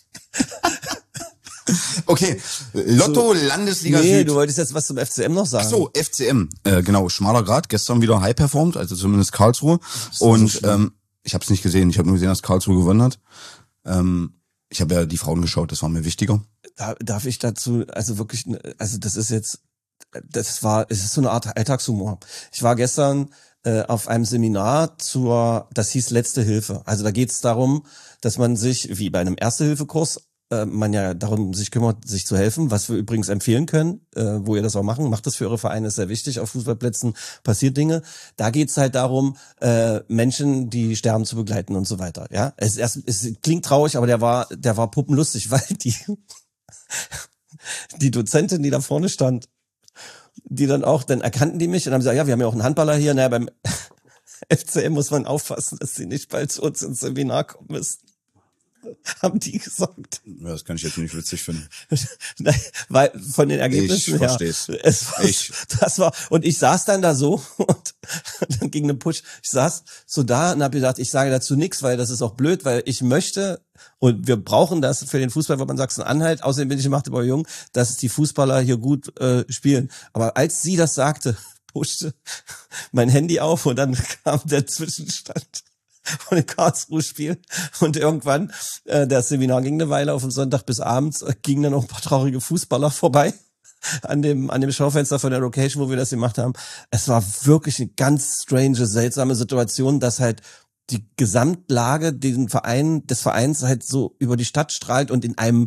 Okay, Lotto, so, Landesliga nee, Süd. Du wolltest jetzt was zum F C M noch sagen. Ach so, F C M, äh, genau, schmaler Grad, gestern wieder high performt, also zumindest Karlsruhe. Und so ähm, ich habe es nicht gesehen, ich habe nur gesehen, dass Karlsruhe gewonnen hat. Ähm, ich habe ja die Frauen geschaut, das war mir wichtiger. Da, darf ich dazu, also wirklich, also das ist jetzt, das war, es ist so eine Art Alltagshumor. Ich war gestern äh, auf einem Seminar zur, das hieß Letzte Hilfe. Also da geht es darum, dass man sich, wie bei einem Erste-Hilfe-Kurs, man ja darum sich kümmert, sich zu helfen, was wir übrigens empfehlen können, äh, wo ihr das auch machen. Macht das für eure Vereine, ist sehr wichtig. Auf Fußballplätzen passiert Dinge. Da geht's halt darum, äh, Menschen, die sterben, zu begleiten und so weiter. Ja, es, es, es klingt traurig, aber der war, der war puppenlustig, weil die die Dozentin, die da vorne stand, die dann auch, dann erkannten die mich und haben gesagt, ja, wir haben ja auch einen Handballer hier. Naja, beim F C M muss man aufpassen, dass sie nicht bald zu uns ins Seminar kommen müssen. Haben die gesagt. Ja, das kann ich jetzt nicht witzig finden. Nein, weil von den Ergebnissen ich her. Versteh's. Es war, ich. Das war, und ich saß dann da so und dann ging eine Push. Ich saß so da und habe gedacht, ich sage dazu nichts, weil das ist auch blöd, weil ich möchte und wir brauchen das für den Fußballverband Sachsen-Anhalt. Außerdem bin ich in Magdeburg jung, dass die Fußballer hier gut äh, spielen. Aber als sie das sagte, pushte mein Handy auf und dann kam der Zwischenstand von dem Karlsruhe-Spiel und irgendwann, äh, das Seminar ging eine Weile auf dem Sonntag bis abends, äh, gingen dann auch ein paar traurige Fußballer vorbei an dem an dem Schaufenster von der Location, wo wir das gemacht haben. Es war wirklich eine ganz strange, seltsame Situation, dass halt die Gesamtlage den Verein des Vereins halt so über die Stadt strahlt und in einem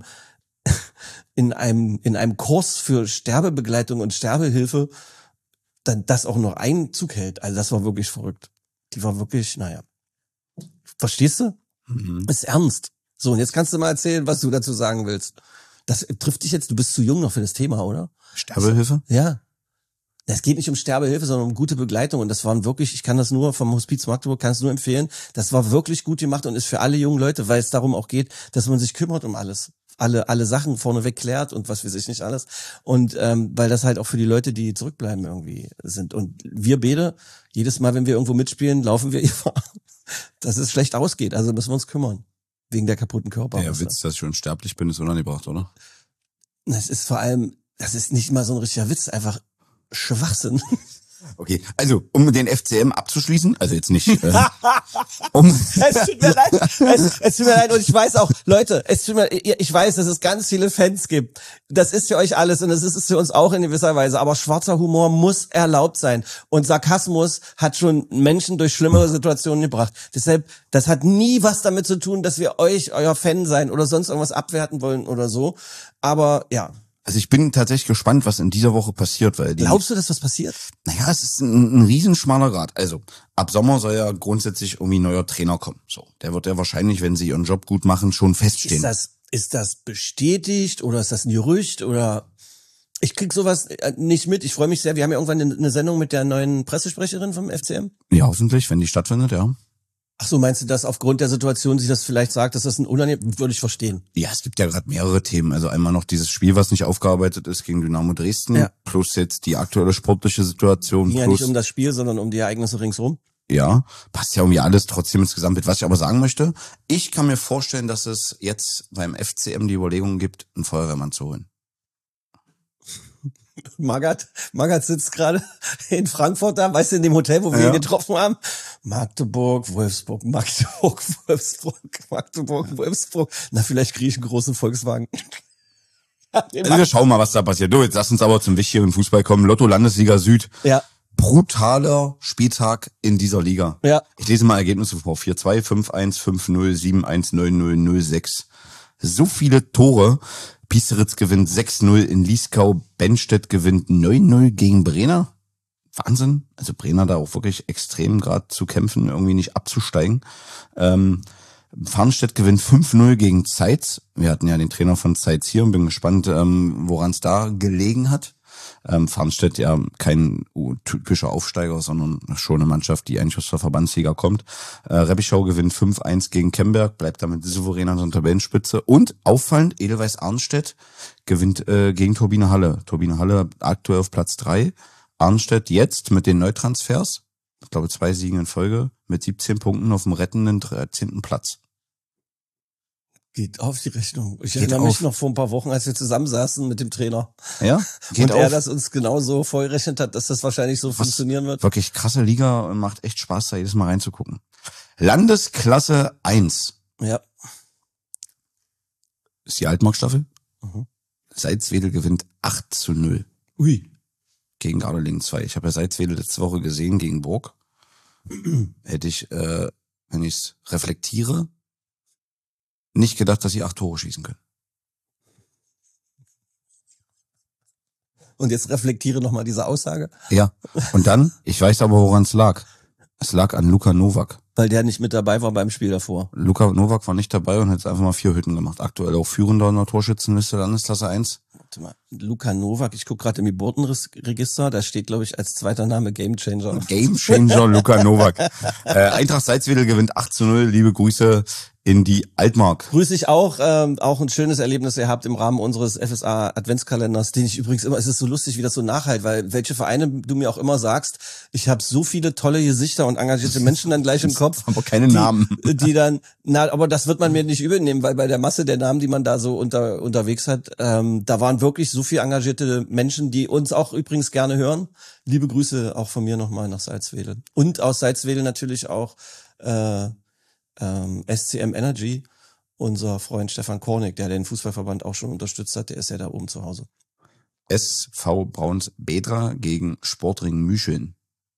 in einem in einem Kurs für Sterbebegleitung und Sterbehilfe dann das auch noch Einzug hält. Also das war wirklich verrückt. Die war wirklich, naja. Verstehst du? Mhm. Ist ernst. So, und jetzt kannst du mal erzählen, was du dazu sagen willst. Das trifft dich jetzt, du bist zu jung noch für das Thema, oder? Sterbehilfe? Ja. Es geht nicht um Sterbehilfe, sondern um gute Begleitung. Und das waren wirklich, ich kann das nur vom Hospiz Magdeburg, kann es nur empfehlen. Das war wirklich gut gemacht und ist für alle jungen Leute, weil es darum auch geht, dass man sich kümmert um alles. Alle alle Sachen vorneweg klärt und was weiß ich nicht alles. Und ähm, weil das halt auch für die Leute, die zurückbleiben, irgendwie sind. Und wir beide, jedes Mal, wenn wir irgendwo mitspielen, laufen wir Gefahr, dass es schlecht ausgeht. Also müssen wir uns kümmern. Wegen der kaputten Körper. Ja, Witz, dass ich schon sterblich bin, ist unangebracht, oder? Das ist vor allem, das ist nicht mal so ein richtiger Witz, einfach Schwachsinn. Okay, also um den F C M abzuschließen, also jetzt nicht. Äh, um es tut mir leid, es, es tut mir leid und ich weiß auch, Leute, es tut mir, ich weiß, dass es ganz viele Fans gibt. Das ist für euch alles und das ist es für uns auch in gewisser Weise. Aber schwarzer Humor muss erlaubt sein und Sarkasmus hat schon Menschen durch schlimmere Situationen gebracht. Deshalb, das hat nie was damit zu tun, dass wir euch, euer Fan sein oder sonst irgendwas abwerten wollen oder so. Aber ja. Also ich bin tatsächlich gespannt, was in dieser Woche passiert, weil die, glaubst du, dass was passiert? Naja, es ist ein, ein riesenschmaler Grad. Also ab Sommer soll ja grundsätzlich irgendwie ein neuer Trainer kommen. So, der wird ja wahrscheinlich, wenn sie ihren Job gut machen, schon feststehen. Ist das ist das bestätigt oder ist das ein Gerücht oder? Ich krieg sowas nicht mit. Ich freue mich sehr. Wir haben ja irgendwann eine, eine Sendung mit der neuen Pressesprecherin vom F C M. Ja, hoffentlich, wenn die stattfindet, ja. Ach so, meinst du, dass aufgrund der Situation sie das vielleicht sagt, dass das ein unangenehm, würde ich verstehen. Ja, es gibt ja gerade mehrere Themen. Also einmal noch dieses Spiel, was nicht aufgearbeitet ist gegen Dynamo Dresden, ja. Plus jetzt die aktuelle sportliche Situation. Ging plus, ja nicht um das Spiel, sondern um die Ereignisse ringsherum. Ja, passt ja irgendwie alles trotzdem ins Gesamtbild. Was ich aber sagen möchte, ich kann mir vorstellen, dass es jetzt beim F C M die Überlegung gibt, einen Feuerwehrmann zu holen. Magath, Magath sitzt gerade in Frankfurt da, weißt du, in dem Hotel, wo wir ja. ihn getroffen haben. Magdeburg, Wolfsburg, Magdeburg, Wolfsburg, Magdeburg, Wolfsburg. Na, vielleicht kriege ich einen großen Volkswagen. Also wir schauen mal, was da passiert. Du, jetzt lass uns aber zum wichtigeren Fußball kommen. Lotto Landesliga Süd. Ja. Brutaler Spieltag in dieser Liga. Ja. Ich lese mal Ergebnisse vor. vier zwei, fünf eins, fünf null, sieben eins, neun null, null sechs. So viele Tore. Piesteritz gewinnt sechs null in Lieskau. Benstedt gewinnt neun null gegen Brenner. Wahnsinn. Also Brenner da auch wirklich extrem gerade zu kämpfen, irgendwie nicht abzusteigen. Ähm, Farnstedt gewinnt fünf null gegen Zeitz. Wir hatten ja den Trainer von Zeitz hier und bin gespannt, ähm, woran es da gelegen hat. Ähm, Farnstedt ja kein uh, typischer Aufsteiger, sondern schon eine Mannschaft, die eigentlich aus der Verbandsliga kommt. Äh, Reppichau gewinnt fünf eins gegen Kemberg, bleibt damit souverän an der Tabellenspitze. Und auffallend, Edelweiss Arnstedt gewinnt äh, gegen Turbine Halle. Turbine Halle aktuell auf Platz drei. Arnstedt jetzt mit den Neutransfers, ich glaube zwei Siegen in Folge, mit siebzehn Punkten auf dem rettenden dreizehnten Platz. Geht auf die Rechnung. Ich Geht erinnere auf. mich noch vor ein paar Wochen, als wir zusammensaßen mit dem Trainer. Ja, geht und er auf. das uns genauso vorgerechnet hat, dass das wahrscheinlich so Was funktionieren wird. Wirklich krasse Liga und macht echt Spaß, da jedes Mal reinzugucken. Landesklasse eins Ja. ist die Altmark-Staffel. Mhm. Salzwedel gewinnt acht zu null Ui. gegen Gardelegen zwei. Ich habe ja Salzwedel letzte Woche gesehen gegen Burg. Hätte ich, äh, wenn ich es reflektiere, nicht gedacht, dass sie acht Tore schießen können. Und jetzt reflektiere nochmal diese Aussage. Ja, und dann, ich weiß aber, woran es lag. Es lag an Luka Nowak. Weil der nicht mit dabei war beim Spiel davor. Luka Nowak war nicht dabei und hat jetzt einfach mal vier Hütten gemacht. Aktuell auch führender in der Torschützenliste Landesklasse eins. Warte mal, Luka Nowak, ich gucke gerade im Geburtenregister, da steht, glaube ich, als zweiter Name Gamechanger. Gamechanger Luka Nowak. Äh, Eintracht Salzwedel gewinnt acht zu null. Liebe Grüße in die Altmark. Grüße ich auch, ähm, auch ein schönes Erlebnis ihr habt im Rahmen unseres F S A Adventskalenders, den ich übrigens immer, es ist so lustig, wie das so nachhalt, weil welche Vereine du mir auch immer sagst, ich habe so viele tolle Gesichter und engagierte Menschen dann gleich im Kopf. Aber keine die, Namen. Die dann, na, aber das wird man mir nicht übel nehmen, weil bei der Masse der Namen, die man da so unter unterwegs hat, ähm, da waren wirklich so viele engagierte Menschen, die uns auch übrigens gerne hören. Liebe Grüße auch von mir nochmal nach Salzwedel. Und aus Salzwedel natürlich auch äh, ähm, S C M Energy, unser Freund Stefan Kornig, der den Fußballverband auch schon unterstützt hat, der ist ja da oben zu Hause. S V Brauns Bedra gegen Sportring Müscheln.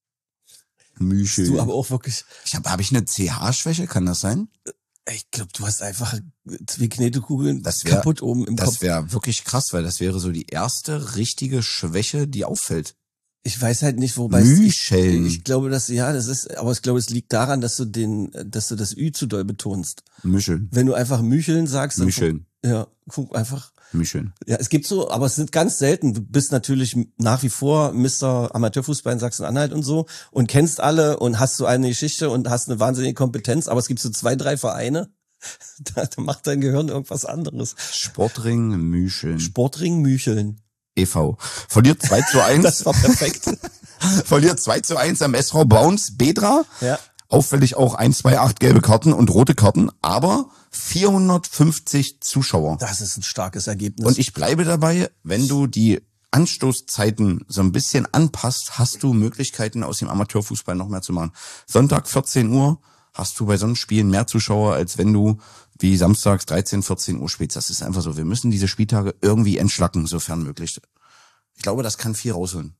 Müscheln. Du aber auch wirklich. Ich habe hab ich eine C H-Schwäche, kann das sein? Ich glaube, du hast einfach zwei Knetekugeln Das wär, kaputt oben im das Kopf. Das wäre wirklich krass, weil das wäre so die erste richtige Schwäche, die auffällt. Ich weiß halt nicht, wobei Müscheln. Ich, ich glaube, dass ja, das ist, aber ich glaube, es liegt daran, dass du den, dass du das Ü zu doll betonst. Müscheln. Wenn du einfach Mücheln sagst, dann Müscheln. Ja, guck einfach. Müscheln. Ja, es gibt so, aber es sind ganz selten. Du bist natürlich nach wie vor Mister Amateurfußball in Sachsen-Anhalt und so und kennst alle und hast so eine Geschichte und hast eine wahnsinnige Kompetenz, aber es gibt so zwei, drei Vereine, da, da macht dein Gehirn irgendwas anderes. Sportring Müscheln. Sportring Mücheln. E V. Verliert zwei zu eins. Das war perfekt. Verliert zwei zu eins am S V Brauns Bedra. Ja. Auffällig auch eins, zwei, acht gelbe Karten und rote Karten, aber vierhundertfünfzig Zuschauer. Das ist ein starkes Ergebnis. Und ich bleibe dabei, wenn du die Anstoßzeiten so ein bisschen anpasst, hast du Möglichkeiten, aus dem Amateurfußball noch mehr zu machen. Sonntag vierzehn Uhr hast du bei so einem Spiel mehr Zuschauer, als wenn du wie samstags dreizehn, vierzehn Uhr spielst. Das ist einfach so. Wir müssen diese Spieltage irgendwie entschlacken, sofern möglich. Ich glaube, das kann viel rausholen.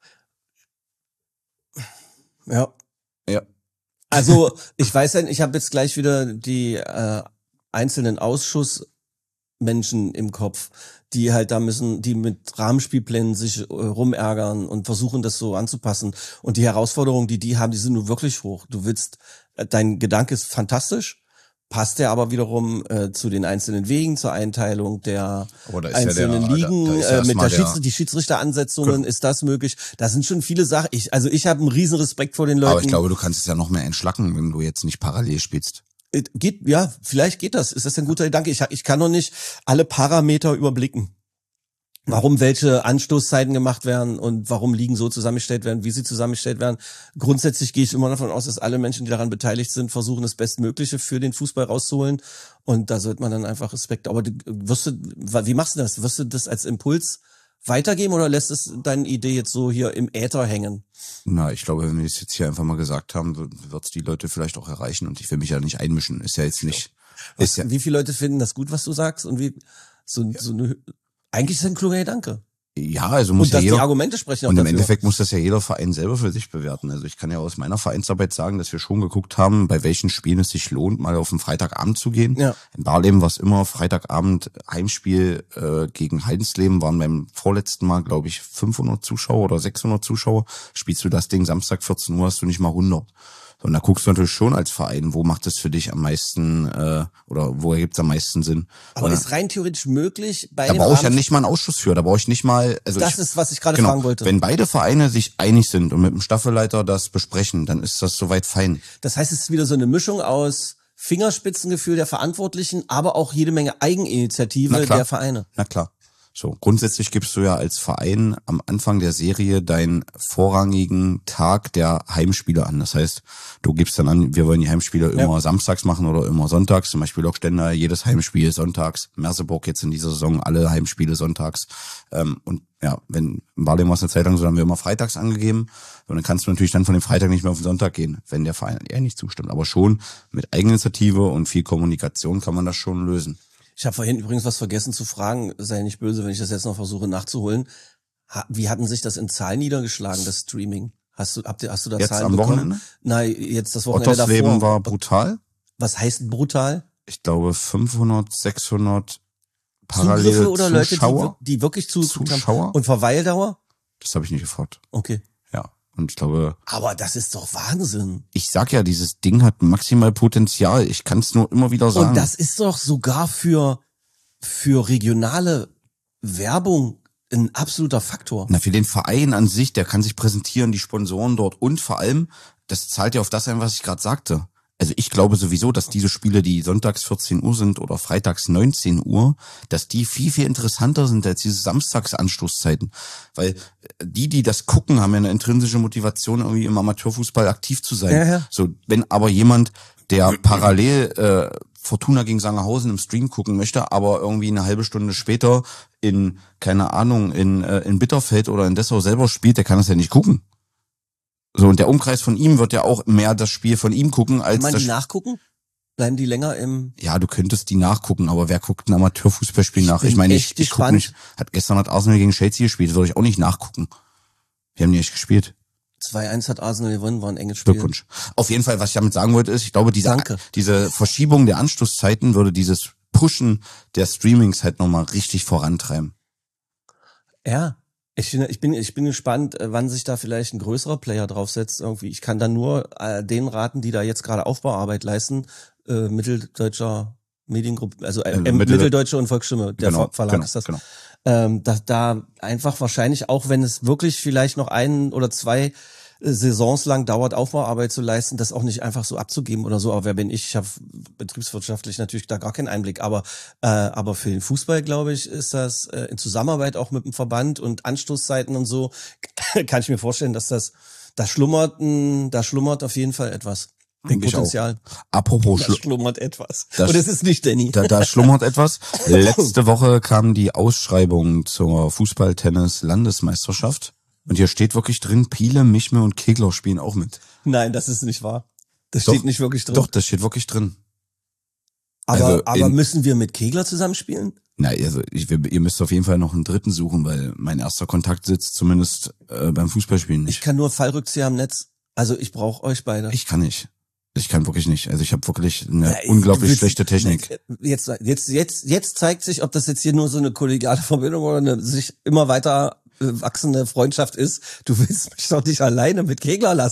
Ja. Ja. Also, ich weiß ja, ich habe jetzt gleich wieder die äh, einzelnen Ausschussmenschen im Kopf, die halt da müssen, die mit Rahmenspielplänen sich äh, rumärgern und versuchen, das so anzupassen. Und die Herausforderungen, die die haben, die sind nun wirklich hoch. Du willst, äh, dein Gedanke ist fantastisch passt der aber wiederum äh, zu den einzelnen Wegen, zur Einteilung der Aber da ist einzelnen ja der, Ligen, da, da ist ja äh, mit erstmal der Schiedsrichter, der, die Schiedsrichteransetzungen, ist das möglich? Das sind schon viele Sachen. Ich, also ich habe einen riesen Respekt vor den Leuten. aber ich glaube, du kannst es ja noch mehr entschlacken, wenn du jetzt nicht parallel spielst. Äh, Geht, ja, vielleicht geht das. Ist das ein guter Gedanke? Ich, ich kann noch nicht alle Parameter überblicken. Warum welche Anstoßzeiten gemacht werden und warum Ligen so zusammengestellt werden, wie sie zusammengestellt werden. Grundsätzlich gehe ich immer davon aus, dass alle Menschen, die daran beteiligt sind, versuchen, das Bestmögliche für den Fußball rauszuholen. Und da sollte man dann einfach Respekt. Aber du, wirst du, wie machst du das? Wirst du das als Impuls weitergeben oder lässt es deine Idee jetzt so hier im Äther hängen? Na, ich glaube, wenn wir es jetzt hier einfach mal gesagt haben, wird es die Leute vielleicht auch erreichen. Und ich will mich ja nicht einmischen. Ist ja jetzt nicht. Was, Ist ja, wie viele Leute finden das gut, was du sagst? Und wie so, ja. so eine, eigentlich ist das ein kluger Gedanke. ja, also muss Und ja dass jeder. die Argumente sprechen auch Und im dafür. Endeffekt muss das ja jeder Verein selber für sich bewerten. Also ich kann ja aus meiner Vereinsarbeit sagen, dass wir schon geguckt haben, bei welchen Spielen es sich lohnt, mal auf einen Freitagabend zu gehen. Ja. In Barleben war es immer Freitagabend Heimspiel äh, gegen Heidensleben, waren beim vorletzten Mal, glaube ich, fünfhundert Zuschauer oder sechshundert Zuschauer. Spielst du das Ding Samstag vierzehn Uhr, hast du nicht mal hundert. Und da guckst du natürlich schon als Verein, wo macht es für dich am meisten äh, oder wo ergibt es am meisten Sinn. Aber Und ist rein theoretisch möglich bei da dem brauche ich ja Abend- nicht mal einen Ausschuss für, da brauche ich nicht mal. Also Das ich, ist, was ich gerade genau, fragen wollte. Wenn beide Vereine sich einig sind und mit dem Staffelleiter das besprechen, dann ist das soweit fein. Das heißt, es ist wieder so eine Mischung aus Fingerspitzengefühl der Verantwortlichen, aber auch jede Menge Na Eigeninitiative klar. der Vereine. Na klar. So, grundsätzlich gibst du ja als Verein am Anfang der Serie deinen vorrangigen Tag der Heimspiele an. Das heißt, du gibst dann an, wir wollen die Heimspiele immer Ja. samstags machen oder immer sonntags. Zum Beispiel Lockstender, jedes Heimspiel sonntags. Merseburg jetzt in dieser Saison alle Heimspiele sonntags. Ähm, und ja, wenn in Barleben war es eine Zeit lang so, haben wir immer freitags angegeben. Und dann kannst du natürlich dann von dem Freitag nicht mehr auf den Sonntag gehen, wenn der Verein eher nicht zustimmt. Aber schon mit Eigeninitiative und viel Kommunikation kann man das schon lösen. Ich habe vorhin übrigens was vergessen zu fragen, sei nicht böse, wenn ich das jetzt noch versuche nachzuholen. Ha, wie hatten sich das in Zahlen niedergeschlagen, das Streaming? Hast du, habt ihr, hast du da Jetzt Zahlen am bekommen? Wochenende? Nein, jetzt das Wochenende Ottersleben davor. war brutal. Was heißt brutal? Ich glaube fünfhundert, sechshundert parallel Zugriffe oder Leute, die, Zuschauer. wir- die wirklich zugeguckt haben? Zuschauer? Und Verweildauer? Das habe ich nicht gefragt. Okay. Ja. Und ich glaube, Aber das ist doch Wahnsinn. ich sag ja, dieses Ding hat maximal Potenzial. Ich kann es nur immer wieder sagen. Und das ist doch sogar für, für regionale Werbung ein absoluter Faktor. Na, für den Verein an sich, der kann sich präsentieren, die Sponsoren dort und vor allem, das zahlt ja auf das ein, was ich gerade sagte. Also ich glaube sowieso, dass diese Spiele, die sonntags vierzehn Uhr sind oder freitags neunzehn Uhr, dass die viel, viel interessanter sind als diese Samstagsanstoßzeiten. Weil die, die das gucken, haben ja eine intrinsische Motivation, irgendwie im Amateurfußball aktiv zu sein. Ja, ja. So, wenn aber jemand, der parallel äh, Fortuna gegen Sangerhausen im Stream gucken möchte, aber irgendwie eine halbe Stunde später in, keine Ahnung, in, äh, in Bitterfeld oder in Dessau selber spielt, der kann das ja nicht gucken. So, und der Umkreis von ihm wird ja auch mehr das Spiel von ihm gucken, als Kann man das die nachgucken? Bleiben die länger im... Ja, du könntest die nachgucken, aber wer guckt ein Amateurfußballspiel Ich nach? bin Ich meine, echt ich, ich guck gespannt. nicht. Hat gestern hat Arsenal gegen Chelsea gespielt, würde ich auch nicht nachgucken. Wir haben die echt gespielt. zwei eins hat Arsenal gewonnen, war ein enges Spiel. Glückwunsch. Auf jeden Fall, was ich damit sagen wollte, ist, ich glaube, diese, Danke. diese Verschiebung der Anstoßzeiten würde dieses Pushen der Streamings halt nochmal richtig vorantreiben. Ja. Ich, finde- ich bin, ich bin gespannt, äh, wann sich da vielleicht ein größerer Player draufsetzt. Irgendwie, ich kann da nur äh, den raten, die da jetzt gerade Aufbauarbeit leisten. Äh, Mitteldeutscher Mediengruppe, also äh, Äh, äh, Mittel- Mitteldeutsche und Volksstimme, der Genau, Ver Verlag genau, ist das. genau. Ähm, da, da einfach wahrscheinlich auch, wenn es wirklich vielleicht noch ein oder zwei äh, Saisons lang dauert, Aufbauarbeit zu leisten, das auch nicht einfach so abzugeben oder so. Aber wer bin ich? Ich habe betriebswirtschaftlich natürlich da gar keinen Einblick. Aber äh, aber für den Fußball, glaube ich, ist das äh, in Zusammenarbeit auch mit dem Verband und Anstoßzeiten und so, kann ich mir vorstellen, dass das, da schlummert, ein, da schlummert auf jeden Fall etwas. Denk ich Potenzial. Apropos Da Schlu schlummert etwas. Das- Und es ist nicht Danny. Da, da schlummert etwas. Letzte Woche kam die Ausschreibung zur Fußball-Tennis-Landesmeisterschaft. Und hier steht wirklich drin, Piele, Michme und Kegler spielen auch mit. Nein, das ist nicht wahr. Das Doch, steht nicht wirklich drin. Doch, das steht wirklich drin. aber also aber in- müssen wir mit Kegler zusammenspielen? Na, also ich, wir- ihr müsst auf jeden Fall noch einen dritten suchen, weil mein erster Kontakt sitzt zumindest äh, beim Fußballspielen Ich nicht. kann nur Fallrückzieher am Netz. Also ich brauche euch beide. Ich kann nicht. Ich kann wirklich nicht. Also ich habe wirklich eine Ja, unglaublich du willst- schlechte Technik. Jetzt, jetzt, jetzt, jetzt zeigt sich, ob das jetzt hier nur so eine kollegiale Verbindung oder eine sich immer weiter äh, wachsende Freundschaft ist. Du willst mich doch nicht alleine mit Kegler lassen.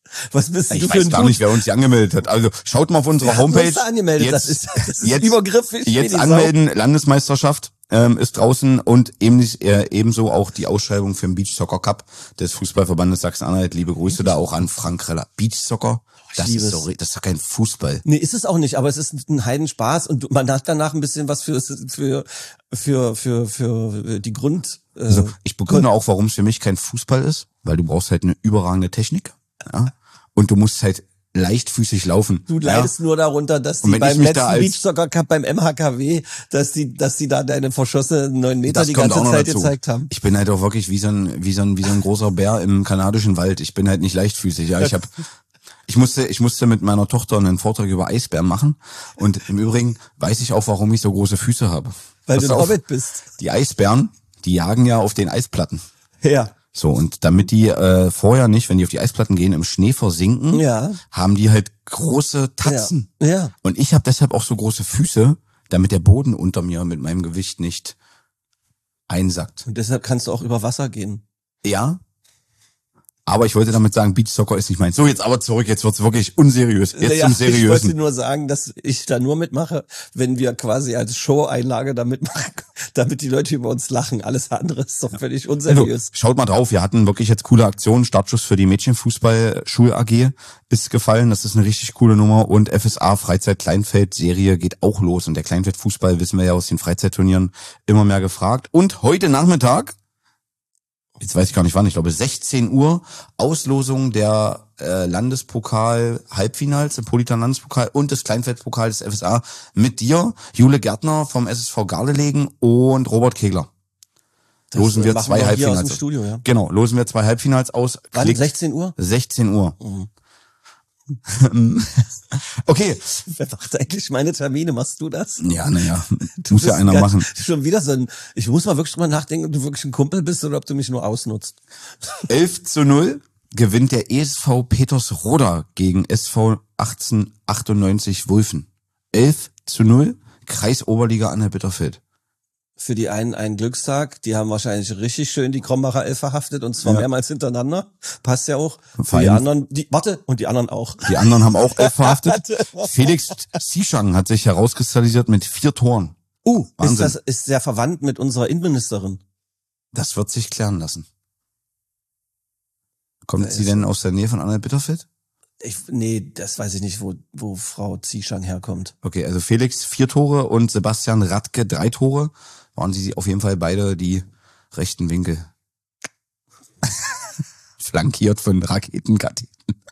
Was bist Ich du für weiß ein gar Dude? nicht, wer uns hier angemeldet hat. Also schaut mal auf unsere Wer hat uns Homepage. da angemeldet? Jetzt, das ist, das ist jetzt, übergriffig. Jetzt wie die anmelden, Landesmeisterschaft ähm, ist draußen und ähnlich, äh, ebenso auch die Ausschreibung für den Beach Soccer Cup des Fußballverbandes Sachsen-Anhalt. Liebe Grüße da auch an Frank Reller. Beach Soccer, das liebe ist es. so, das ist doch kein Fußball. Nee, ist es auch nicht, aber es ist ein Heidenspaß und man hat danach ein bisschen was für für für für für die Grund. Äh, Also ich begründe auch, warum es für mich kein Fußball ist, weil du brauchst halt eine überragende Technik, ja, und du musst halt leichtfüßig laufen. Du ja? leidest nur darunter, dass Und die wenn ich beim mich letzten da als- Beach Soccer Cup beim M H K W, dass die dass die da deine verschossenen neun Meter die kommt ganze auch noch Zeit dazu. gezeigt haben. Ich bin halt auch wirklich wie so ein wie so ein wie so ein großer Bär im kanadischen Wald. Ich bin halt nicht leichtfüßig. Ja, ich habe ich musste ich musste mit meiner Tochter einen Vortrag über Eisbären machen und im Übrigen weiß ich auch, warum ich so große Füße habe. Weil Pass du ein auf, Hobbit bist. Die Eisbären, die jagen ja auf den Eisplatten. Ja. So, und damit die äh, vorher nicht, wenn die auf die Eisplatten gehen, im Schnee versinken, Ja. haben die halt große Tatzen. Ja. Ja. Und ich habe deshalb auch so große Füße, damit der Boden unter mir mit meinem Gewicht nicht einsackt. Und deshalb kannst du auch über Wasser gehen. Ja. Aber ich wollte damit sagen, Beach Soccer ist nicht meins. So, jetzt aber zurück, jetzt wird's wirklich unseriös. Jetzt Naja, zum ich wollte Seriösen. nur sagen, dass ich da nur mitmache, wenn wir quasi als Show-Einlage da mitmachen, damit die Leute über uns lachen. Alles andere ist doch völlig Also, unseriös. schaut mal drauf, wir hatten wirklich jetzt coole Aktionen. Startschuss für die Mädchenfußball-Schul-A G ist gefallen. Das ist eine richtig coole Nummer. Und F S A Freizeit-Kleinfeld-Serie geht auch los. Und der Kleinfeldfußball, wissen wir ja aus den Freizeitturnieren, immer mehr gefragt. Und heute Nachmittag, jetzt weiß ich gar nicht wann, ich glaube sechzehn Uhr, Auslosung der äh, Landespokal-Halbfinals, im Politan-Landespokal und des Kleinfeldpokal des F S A mit dir, Jule Gärtner vom S S V Gardelegen und Robert Kegler. Das Losen wir machen zwei wir hier Halbfinals aus dem aus. Studio, ja. Genau, losen wir zwei Halbfinals aus. Wann? Klickt- sechzehn Uhr? sechzehn Uhr. Mhm. Okay. Wer macht eigentlich meine Termine? Machst du das? Ja, naja, Du muss ja bist einer ganz- machen. Schon wieder so ein, ich muss mal wirklich drüber nachdenken, ob du wirklich ein Kumpel bist oder ob du mich nur ausnutzt. elf zu null gewinnt der E S V Petersroda gegen S V achtzehnhundertachtundneunzig Wulfen. elf zu null, Kreisoberliga Anhalt-Bitterfeld. Für die einen ein Glückstag, die haben wahrscheinlich richtig schön die Krombacher Elf verhaftet und zwar Ja. mehrmals hintereinander. Passt ja auch. Für Vor die allem- anderen, die, warte, und die anderen auch. Die anderen haben auch elf verhaftet. Felix Zieschang hat sich herauskristallisiert mit vier Toren. Uh, ist Wahnsinn. das, ist sehr verwandt mit unserer Innenministerin. Das wird sich klären lassen. Kommt Da sie ist- denn aus der Nähe von Anhalt-Bitterfeld? Ich, nee, das weiß ich nicht, wo, wo Frau Zieschang herkommt. Okay, also Felix vier Tore und Sebastian Radke drei Tore. Waren sie auf jeden Fall beide die rechten Winkel. Flankiert von Raketenkateten.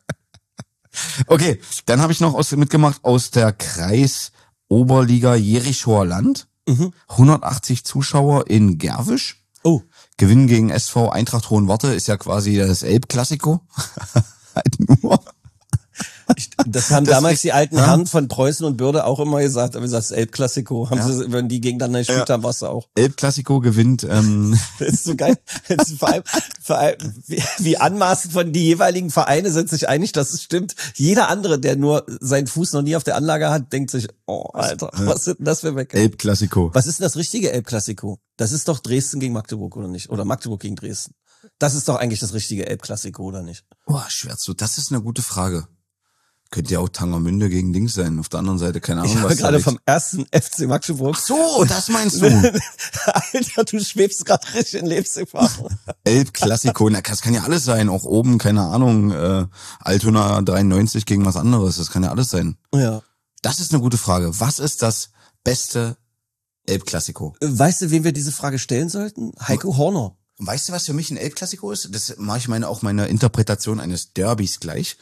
Okay, dann habe ich noch aus, mitgemacht aus der Kreisoberliga Jerichower Land. Mhm. hundertachtzig Zuschauer in Gerwisch. Oh, Gewinn gegen S V Eintracht Hohenwarte ist ja quasi das Elbklassiko. Halt nur. ich, das haben Das damals ist- die alten ja. Herren von Preußen und Bürde auch immer gesagt, aber das Elbklassiko, haben Ja. sie, wenn die gegeneinander gespielt Ja. haben, war's auch. Elbklassiko gewinnt ähm, Das ist so geil. Das ist vor allem, vor allem wie, wie anmaßend von die jeweiligen Vereine sind sich einig, dass es stimmt. Jeder andere, der nur seinen Fuß noch nie auf der Anlage hat, denkt sich, oh Alter, was sind denn das für Wecke? Elbklassiko. Was ist denn das richtige Elbklassiko? Das ist doch Dresden gegen Magdeburg, oder nicht? Oder Magdeburg gegen Dresden. Das ist doch eigentlich das richtige Elbklassiko, oder nicht? Boah, schwer zu. Das ist eine gute Frage. Könnte ja auch Tangermünde gegen Dings sein. Auf der anderen Seite, keine Ahnung, Ich habe was da gerade liegt. vom ersten F C Magdeburg. So, das meinst du. Alter, du schwebst gerade richtig in Lebensgefahr. Elbklassiko, na, das kann ja alles sein. Auch oben, keine Ahnung, äh, Altona dreiundneunzig gegen was anderes. Das kann ja alles sein. Ja. Das ist eine gute Frage. Was ist das beste Elbklassiko? Weißt du, wem wir diese Frage stellen sollten? Heiko Horner. Und weißt du, was für mich ein Elbklassiko ist? Das mache ich meine auch meine Interpretation eines Derbys gleich.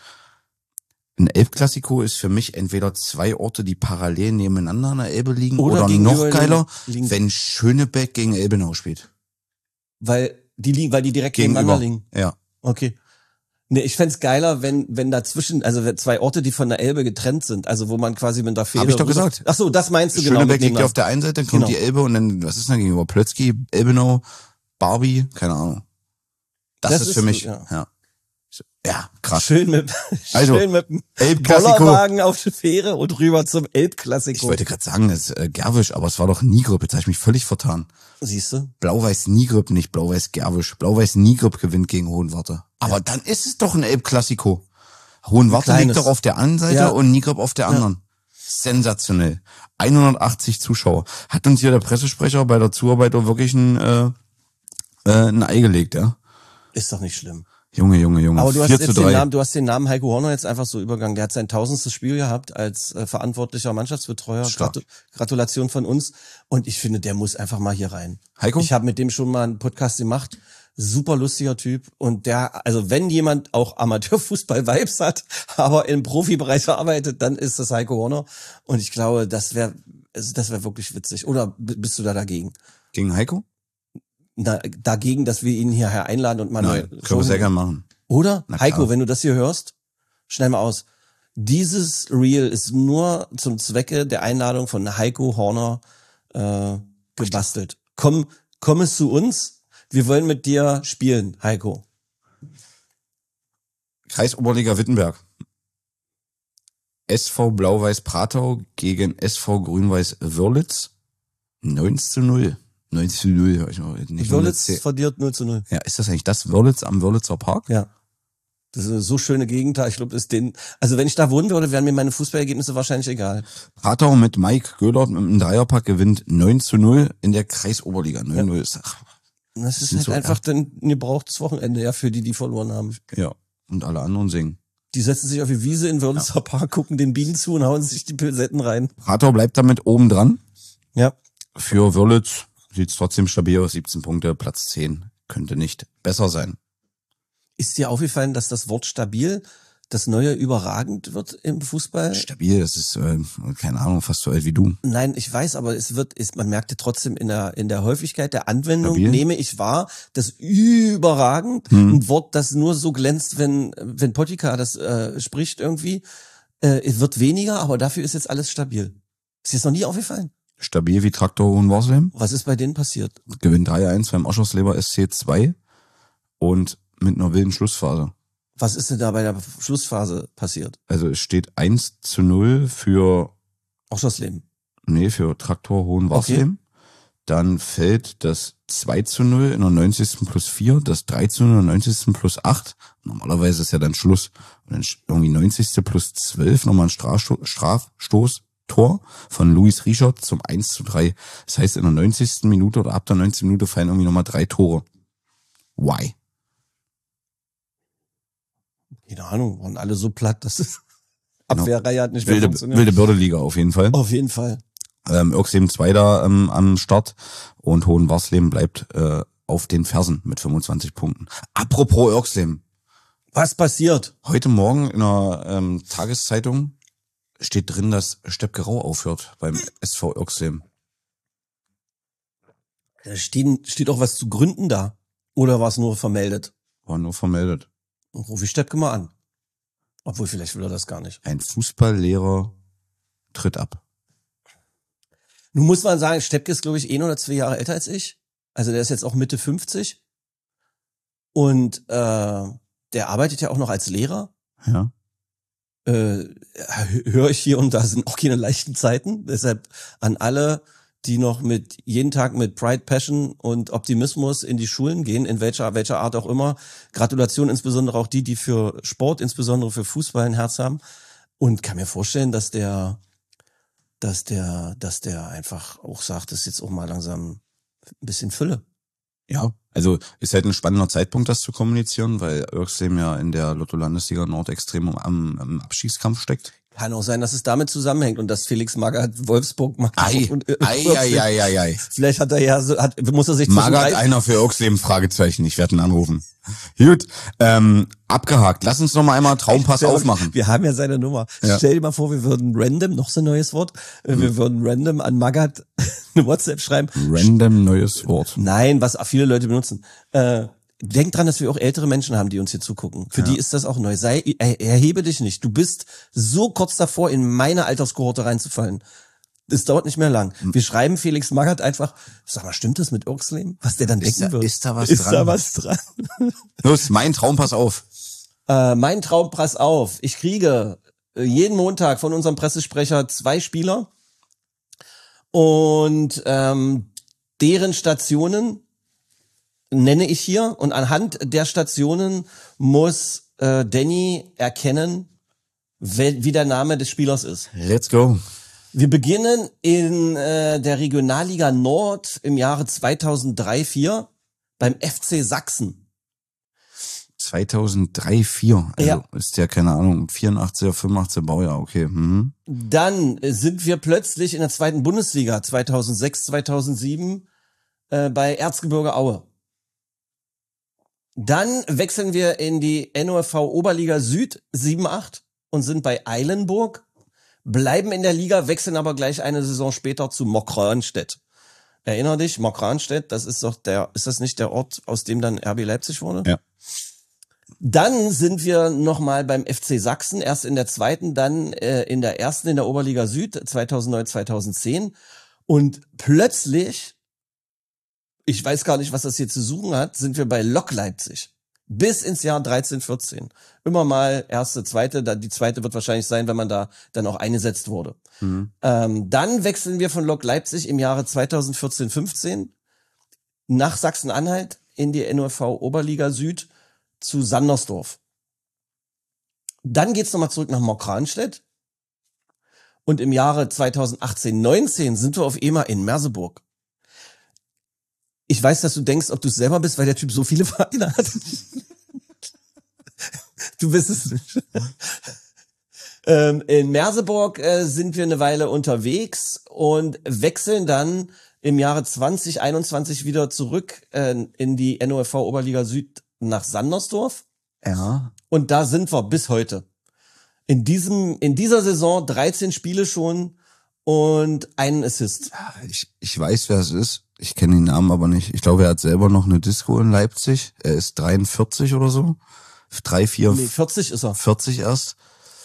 Ein Elbklassiko ist für mich entweder zwei Orte, die parallel nebeneinander an der Elbe liegen, Oder oder, noch gegenüber geiler, liegen- wenn Schönebeck gegen Elbenau spielt. Weil die liegen, weil die direkt nebeneinander liegen. Ja. Okay. Nee, ich fänd's geiler, wenn, wenn dazwischen, also wenn zwei Orte, die von der Elbe getrennt sind, also wo man quasi mit der Fähre... Hab ich doch rüber- gesagt. Ach so, das meinst du genau. Schönebeck mit liegt ja auf der einen Seite, dann kommt Genau. die Elbe und dann, was ist denn da gegenüber? Plötzky, Elbenau, Barbie, keine Ahnung. Das, Das ist ist für mich, so, ja. ja. Ja, krass. Schön mit, Also, schön mit dem Elbklassiko. Bollerwagen auf die Fähre und rüber zum Elbklassiko. Ich wollte gerade sagen, es ist äh, Gerwisch, aber es war doch Nigrip. Jetzt habe ich mich völlig vertan. Siehst du? Blau-Weiß Nigrip, nicht Blau-Weiß Gerwisch. Blau-Weiß Nigrip gewinnt gegen Hohenwarte. Aber dann ist es doch ein Elbklassiko. Hohenwarte liegt kleines. doch auf der einen Seite Ja. und Nigreb auf der anderen. Sensationell. hundertachtzig Zuschauer. Hat uns hier der Pressesprecher bei der Zuarbeit auch wirklich ein, äh, äh, ein Ei gelegt, ja? Ist doch nicht schlimm. Junge, Junge, Junge. Aber du hast vier jetzt zu den drei. Namen, du hast den Namen Heiko Horner jetzt einfach so übergangen. Der hat sein tausendstes Spiel gehabt als äh, verantwortlicher Mannschaftsbetreuer. Stark. Gratu- Gratulation von uns. Und ich finde, der muss einfach mal hier rein. Heiko? Ich habe mit dem schon mal einen Podcast gemacht. Super lustiger Typ. Und der, also wenn jemand auch Amateurfußball-Vibes hat, aber im Profibereich arbeitet, dann ist das Heiko Horner. Und ich glaube, das wäre, das wäre wirklich witzig. Oder b- bist du da dagegen? Gegen Heiko? Na, dagegen, dass wir ihn hierher einladen und mal Nein, eine können wir sehr gerne machen. Oder? Na Heiko, klar. wenn du das hier hörst, schnell mal aus. Dieses Reel ist nur zum Zwecke der Einladung von Heiko Horner äh, gebastelt. Komm, komm es zu uns. Wir wollen mit dir spielen, Heiko. Kreisoberliga Wittenberg. S V Blau-Weiß Pratau gegen S V Grün-Weiß Wörlitz. neun zu null. neun zu null. Ich noch nicht Wörlitz hundertzehn. verliert null zu null. Ja, ist das eigentlich das Wörlitz am Wörlitzer Park? Ja. Das ist eine so schöne Gegend da. Ich glaube, ist den, also wenn ich da wohnen würde, wären mir meine Fußballergebnisse wahrscheinlich egal. Pratau mit Mike Göhlert mit einem Dreierpack gewinnt neun zu null in der Kreisoberliga. neun zu null ist, ach, Das ist sind halt so- einfach dann ein gebrauchtes Wochenende, ja, für die, die verloren haben. ja. Und alle anderen singen. Die setzen sich auf die Wiese in Wörlitzer Park, gucken den Bienen zu und hauen sich die Pilsetten rein. Pratau bleibt damit oben dran. Ja. Für Wörlitz sieht's trotzdem stabil aus. siebzehn Punkte, Platz zehn. Könnte nicht besser sein. Ist dir aufgefallen, dass das Wort stabil das neue überragend wird im Fußball? Stabil, das ist, äh, keine Ahnung, fast so alt wie du. Nein, ich weiß, aber es wird, ist, man merkte trotzdem in der, in der Häufigkeit der Anwendung, Stabil? nehme ich wahr, das überragend, Hm. ein Wort, das nur so glänzt, wenn, wenn Pottika das äh, spricht irgendwie, äh, es wird weniger, aber dafür ist jetzt alles stabil. Ist dir das noch nie aufgefallen? Stabil wie Traktor Hohenwarsleben. Was ist bei denen passiert? Gewinnt drei eins beim Oschersleben S C zwei und mit einer wilden Schlussphase. Was ist denn da bei der Schlussphase passiert? Also es steht eins zu null für, Auch das Leben. nee, für Traktor Hohenwarsleben. Dann fällt das zwei zu null in der neunzigsten plus vier, das drei zu null in der neunzigsten plus acht. Normalerweise ist ja dann Schluss. Und dann irgendwie neunzigste plus zwölf nochmal ein Strafsto- Strafstoß-Tor von Luis Richard zum eins zu drei. Das heißt, in der neunzigsten Minute oder ab der neunzigsten Minute fallen irgendwie nochmal drei Tore. Why? Keine Ahnung, waren alle so platt, dass es Genau. Abwehrreihe hat nicht mehr Wilde, funktioniert. wilde Börde-Liga auf jeden Fall. Auf jeden Fall. Ähm, Irksleben Zweiter ähm, am Start und Hohenwarsleben bleibt äh, auf den Fersen mit fünfundzwanzig Punkten. Apropos Irksleben. Was passiert? Heute Morgen in der ähm, Tageszeitung steht drin, dass Steppke Rau aufhört beim S V Irksleben. Da stehen, steht auch was zu Gründen da. Oder war es nur vermeldet? War nur vermeldet. Ruf ich Steppke mal an. Obwohl, vielleicht will er das gar nicht. Ein Fußballlehrer tritt ab. Nun muss man sagen, Steppke ist, glaube ich, ein oder zwei Jahre älter als ich. Also der ist jetzt auch Mitte fünfzig. Und äh, der arbeitet ja auch noch als Lehrer. Ja. Äh, höre ich hier und da sind auch keine leichten Zeiten. Deshalb an alle, die noch mit jeden Tag mit Pride, Passion und Optimismus in die Schulen gehen, in welcher welcher Art auch immer. Gratulation insbesondere auch die, die für Sport, insbesondere für Fußball ein Herz haben. Und kann mir vorstellen, dass der, dass der, dass der einfach auch sagt, das ist jetzt auch mal langsam ein bisschen Fülle. Ja, also ist halt ein spannender Zeitpunkt, das zu kommunizieren, weil Irksleben ja in der Lotto-Landesliga Nord extrem am, am Abstiegskampf steckt. Kann auch sein, dass es damit zusammenhängt und dass Felix Magath Wolfsburg macht. Ei, und, äh, ei, ei, ei, ei, ei. Vielleicht hat er ja, so, hat, muss er sich zwischen Magath drei- einer für Irksleben, Fragezeichen. Ich werde ihn anrufen. Gut, ähm, abgehakt. Lass uns noch mal einmal Traumpass Stell- aufmachen. Wir haben ja seine Nummer. Ja. Stell dir mal vor, wir würden random, noch so ein neues Wort, äh, wir würden random an Magath eine WhatsApp schreiben. Random neues Wort. Nein, was auch viele Leute benutzen. Äh, denk dran, dass wir auch ältere Menschen haben, die uns hier zugucken. Für die ist das auch neu. Sei, er, erhebe dich nicht. Du bist so kurz davor, in meine Alterskohorte reinzufallen. Es dauert nicht mehr lang. Wir schreiben Felix Magath einfach, sag mal, stimmt das mit Irksleben? Was der dann Ist denken da- wird? ist da was ist dran? da was dran? Los, mein Traumpass auf. Äh, mein Traum, pass auf. Ich kriege äh, jeden Montag von unserem Pressesprecher zwei Spieler und ähm, deren Stationen nenne ich hier und anhand der Stationen muss äh, Danny erkennen, wie der Name des Spielers ist. Let's go. Wir beginnen in äh, der Regionalliga Nord im Jahre zweitausenddrei vier beim F C Sachsen. zweitausenddrei, vier Also Ja. ist ja, keine Ahnung, vierundachtziger, fünfundachtziger Baujahr, okay. Mhm. Dann sind wir plötzlich in der zweiten Bundesliga zweitausendsechs, zweitausendsieben äh, bei Erzgebirge Aue. Dann wechseln wir in die N O F V Oberliga Süd sieben acht und sind bei Eilenburg, bleiben in der Liga, wechseln aber gleich eine Saison später zu Mokranstedt. Erinner dich, Mokranstedt, das ist doch der, ist das nicht der Ort, aus dem dann R B Leipzig wurde? Ja. Dann sind wir nochmal beim F C Sachsen, erst in der zweiten, dann äh, in der ersten in der Oberliga Süd zweitausendneun, zweitausendzehn und plötzlich, ich weiß gar nicht, was das hier zu suchen hat, sind wir bei Lok Leipzig. Bis ins Jahr dreizehn, vierzehn. Immer mal erste, zweite, dann die zweite wird wahrscheinlich sein, wenn man da dann auch eingesetzt wurde. Mhm. Ähm, dann wechseln wir von Lok Leipzig im Jahre zweitausendvierzehn, fünfzehn nach Sachsen-Anhalt in die N O F V Oberliga Süd zu Sandersdorf. Dann geht's nochmal zurück nach Mokranstedt. Und im Jahre zweitausendachtzehn, neunzehn sind wir auf einmal in Merseburg. Ich weiß, dass du denkst, ob du es selber bist, weil der Typ so viele Vereine hat. Du bist es nicht. ähm, in Merseburg äh, sind wir eine Weile unterwegs und wechseln dann im Jahre zwanzig einundzwanzig wieder zurück äh, in die N O F V Oberliga Süd nach Sandersdorf. Ja. Und da sind wir bis heute. In diesem, in dieser Saison dreizehn Spiele schon und einen Assist. Ich, ich weiß, wer es ist. Ich kenne den Namen aber nicht. Ich glaube, er hat selber noch eine Disco in Leipzig. Er ist dreiundvierzig oder so. Drei, vier, Nee, vierzig ist er. vierzig erst.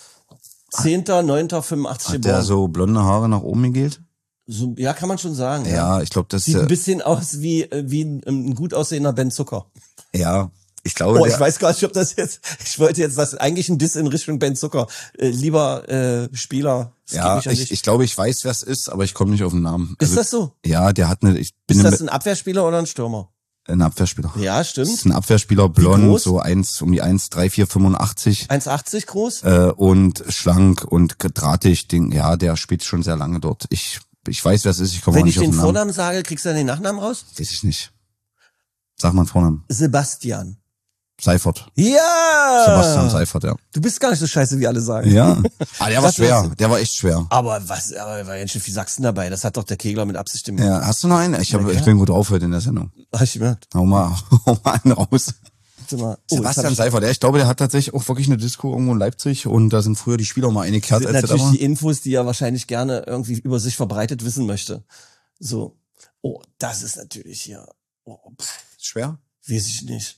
zehnter neunter fünfundachtzig Hat der geboren. so blonde Haare nach oben gegelt? So, ja, kann man schon sagen. Ja. Ja, ich glaube, das Sieht ist ein der, bisschen aus wie, äh, wie ein, ein gut aussehender Ben Zucker. ja, ich glaube, Oh, ich der, weiß gar nicht, ob das jetzt, ich wollte jetzt das, eigentlich ein Diss in Richtung Ben Zucker. Äh, lieber äh, Spieler, es geht ja, nicht an ich, dich. ich glaube, ich weiß, wer es ist, aber ich komme nicht auf den Namen. Ist Also, das so? ja, der hat eine, ich bin Ist im- das ein Abwehrspieler oder ein Stürmer? ein Abwehrspieler. Ja, Das stimmt. ist ein Abwehrspieler, blond, groß? so eins, um die eins, drei, vier, fünfundachtzig. eins achtzig groß? Äh, und schlank und drahtig, den, ja, der spielt schon sehr lange dort. Ich, ich weiß, wer es ist, ich komme auch Wenn ich nicht auf den den Namen. Vornamen sage, kriegst du dann den Nachnamen raus? Weiß ich nicht. Sag mal einen Vornamen. Sebastian. Seifert. Ja! Sebastian Seifert, ja. Du bist gar nicht so scheiße, wie alle sagen. Ja. Ah, der war Das schwer. war's. Der war echt schwer. Aber was, aber war ganz schön viel Sachsen dabei. Das hat doch der Kegler mit Absicht gemacht. Ja, hast du noch einen? Ich, hab, Na ich klar. bin gut drauf heute in der Sendung. Hab ich gemerkt. Hau mal, hau mal einen raus. Warte mal. Oh, Sebastian jetzt hab Seifert, der, ich glaube, der hat tatsächlich auch wirklich eine Disco irgendwo in Leipzig und da sind früher die Spieler mal eingekehrt, ich, et natürlich cetera. die Infos, die er wahrscheinlich gerne irgendwie über sich verbreitet wissen möchte. So. Oh, das ist natürlich hier. Oh, pff, Schwer? weiß ich nicht.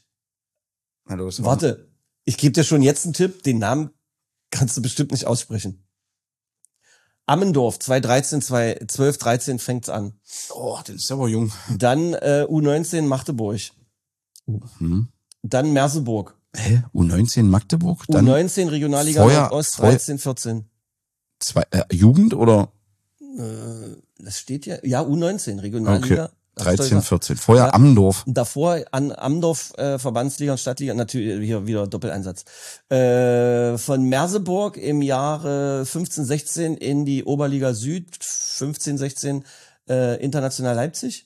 Na los. Warte. Ich gebe dir schon jetzt einen Tipp. Den Namen kannst du bestimmt nicht aussprechen. Ammendorf, zweitausenddreizehn, zweitausendzwölf, dreizehn fängt's an. Oh, der ist aber jung. Dann äh, U neunzehn Magdeburg. Hm. Dann Merseburg. Hä? U neunzehn Magdeburg? U Dann neunzehn Regionalliga Feuer- Nordost, Feuer- dreizehn, vierzehn. zwei, äh, Jugend oder? Äh, das steht ja, ja, U neunzehn, Regionalliga. Okay. Ach, soll ich dreizehn, sagen? vierzehn. Vorher Ja. Ammendorf. Davor an Amdorf, äh, Verbandsliga und Stadtliga, natürlich hier wieder Doppeleinsatz. Äh, von Merseburg im Jahre fünfzehn, sechzehn in die Oberliga Süd, fünfzehn, sechzehn äh, International Leipzig.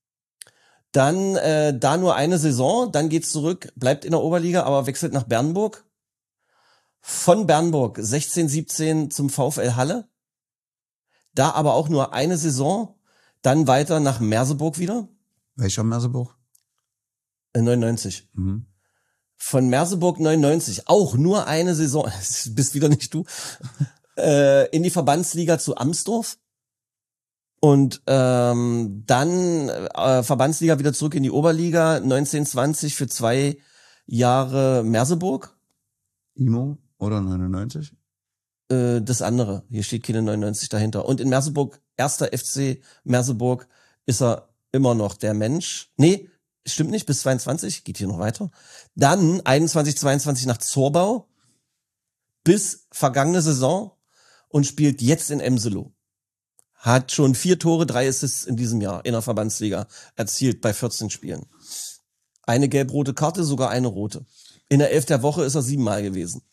Dann äh, da nur eine Saison, dann geht's zurück, bleibt in der Oberliga, aber wechselt nach Bernburg. Von Bernburg sechzehn, siebzehn zum VfL Halle. Da aber auch nur eine Saison. Dann weiter nach Merseburg wieder, Welcher Merseburg? äh, neunundneunzig. Mhm. Von Merseburg neunundneunzig, auch nur eine Saison, das bist wieder nicht du, äh, in die Verbandsliga zu Amsdorf. Und ähm, dann äh, Verbandsliga wieder zurück in die Oberliga, neunzehn, zwanzig für zwei Jahre Merseburg. Imo oder neunundneunzig? Äh, das andere, hier steht keine neunundneunzig dahinter. Und in Merseburg, erster F C Merseburg, ist er immer noch der Mensch. Nee, stimmt nicht, bis zweiundzwanzig, geht hier noch weiter. Dann einundzwanzig, zweiundzwanzig nach Zorbau bis vergangene Saison und spielt jetzt in Emselo. Hat schon vier Tore, drei Assists in diesem Jahr in der Verbandsliga erzielt bei vierzehn Spielen. Eine gelb-rote Karte, sogar eine rote. In der Elf der Woche ist er siebenmal gewesen.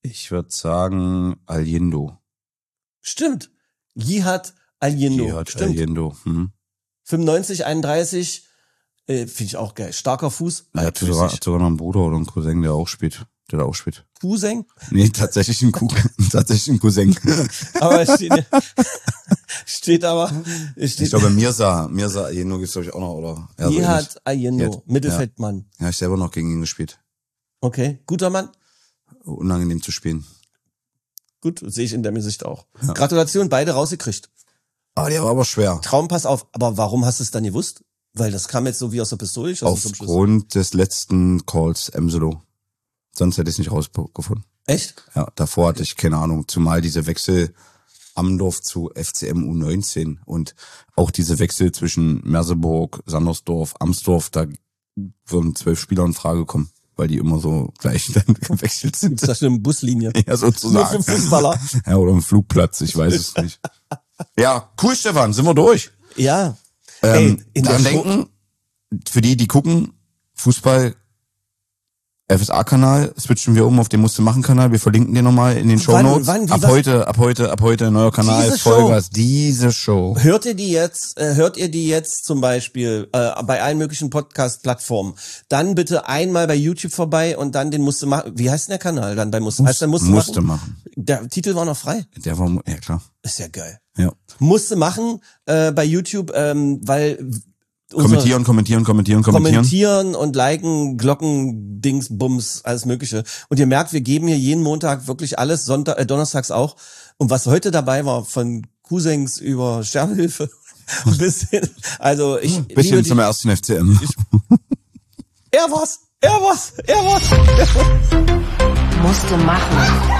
Ich würde sagen Aliendo. Stimmt. Jihad Aliendo. Jihad Stimmt. Aliendo. Hm. fünfundneunzig, einunddreißig. Äh, Finde ich auch geil. Starker Fuß. Er hat sogar, hat sogar noch einen Bruder oder einen Cousin, der auch spielt. Der da auch spielt. Cousin? Nee, tatsächlich ein Cousin. tatsächlich ein Cousin. Aber es steht, steht aber. Es steht Ich glaube, Mirza, Mirza Aliendo gibt's glaube ich auch noch, oder? Ja, so ähnlich. Jihad Aliendo. Jihad, Mittelfeldmann. Ja, ich selber noch gegen ihn gespielt. Okay. Guter Mann. Unangenehm zu spielen. Gut, sehe ich in der Sicht auch. Ja. Gratulation, beide rausgekriegt. Aber der war aber schwer. Traum, pass auf. Aber warum hast du es dann gewusst? Weil das kam jetzt so wie aus der Pistole. Ich zum Schluss. Aufgrund des letzten Calls Emselo. Sonst hätte ich es nicht rausgefunden. Echt? Ja, davor hatte ich keine Ahnung. Zumal diese Wechsel Amdorf zu F C M U neunzehn und auch diese Wechsel zwischen Merseburg, Sandersdorf, Amsdorf, da würden zwölf Spieler in Frage kommen, weil die immer so gleich dann gewechselt sind. Das ist eine Buslinie. Ja, sozusagen. Nur für Fußballer. Ja, oder ein Flugplatz, ich weiß es nicht. Ja, cool, Stefan, sind wir durch. Ja. Ähm, Ey, in der dran Show- denken, für die, die gucken, Fußball F S A-Kanal, switchen wir um auf den Musste-Machen-Kanal. Wir verlinken den nochmal in den Shownotes. wann, wie, ab was? heute, ab heute, ab heute neuer Kanal, Diese Vollgas, diese Show. Hört ihr die jetzt, äh, hört ihr die jetzt zum Beispiel äh, bei allen möglichen Podcast-Plattformen, dann bitte einmal bei YouTube vorbei und dann den Musste machen. Wie heißt denn der Kanal dann bei Musste? Muss- heißt der Musste, Musste machen? machen. Der Titel war noch frei. Der war, ja klar. Ist ja geil. Ja. Musste machen äh, bei YouTube, ähm, weil unsere- Kommentieren, kommentieren, kommentieren, kommentieren. kommentieren und liken, Glocken, Dings, Bums, alles mögliche. Und ihr merkt, wir geben hier jeden Montag wirklich alles, Sonntag, äh, donnerstags auch. Und was heute dabei war, von Cousins über Sterbehilfe, ein bisschen, also ich liebe Bisschen die, zum ersten F C M. er war's, er war's, er war's. Musste machen.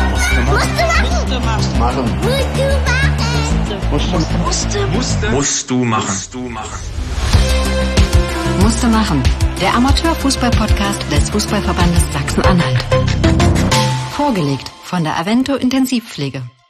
Musst du machen. Musst du machen. Musste machen. Der Amateurfußball-Podcast des Fußballverbandes Sachsen-Anhalt. Vorgelegt von der Avento Intensivpflege.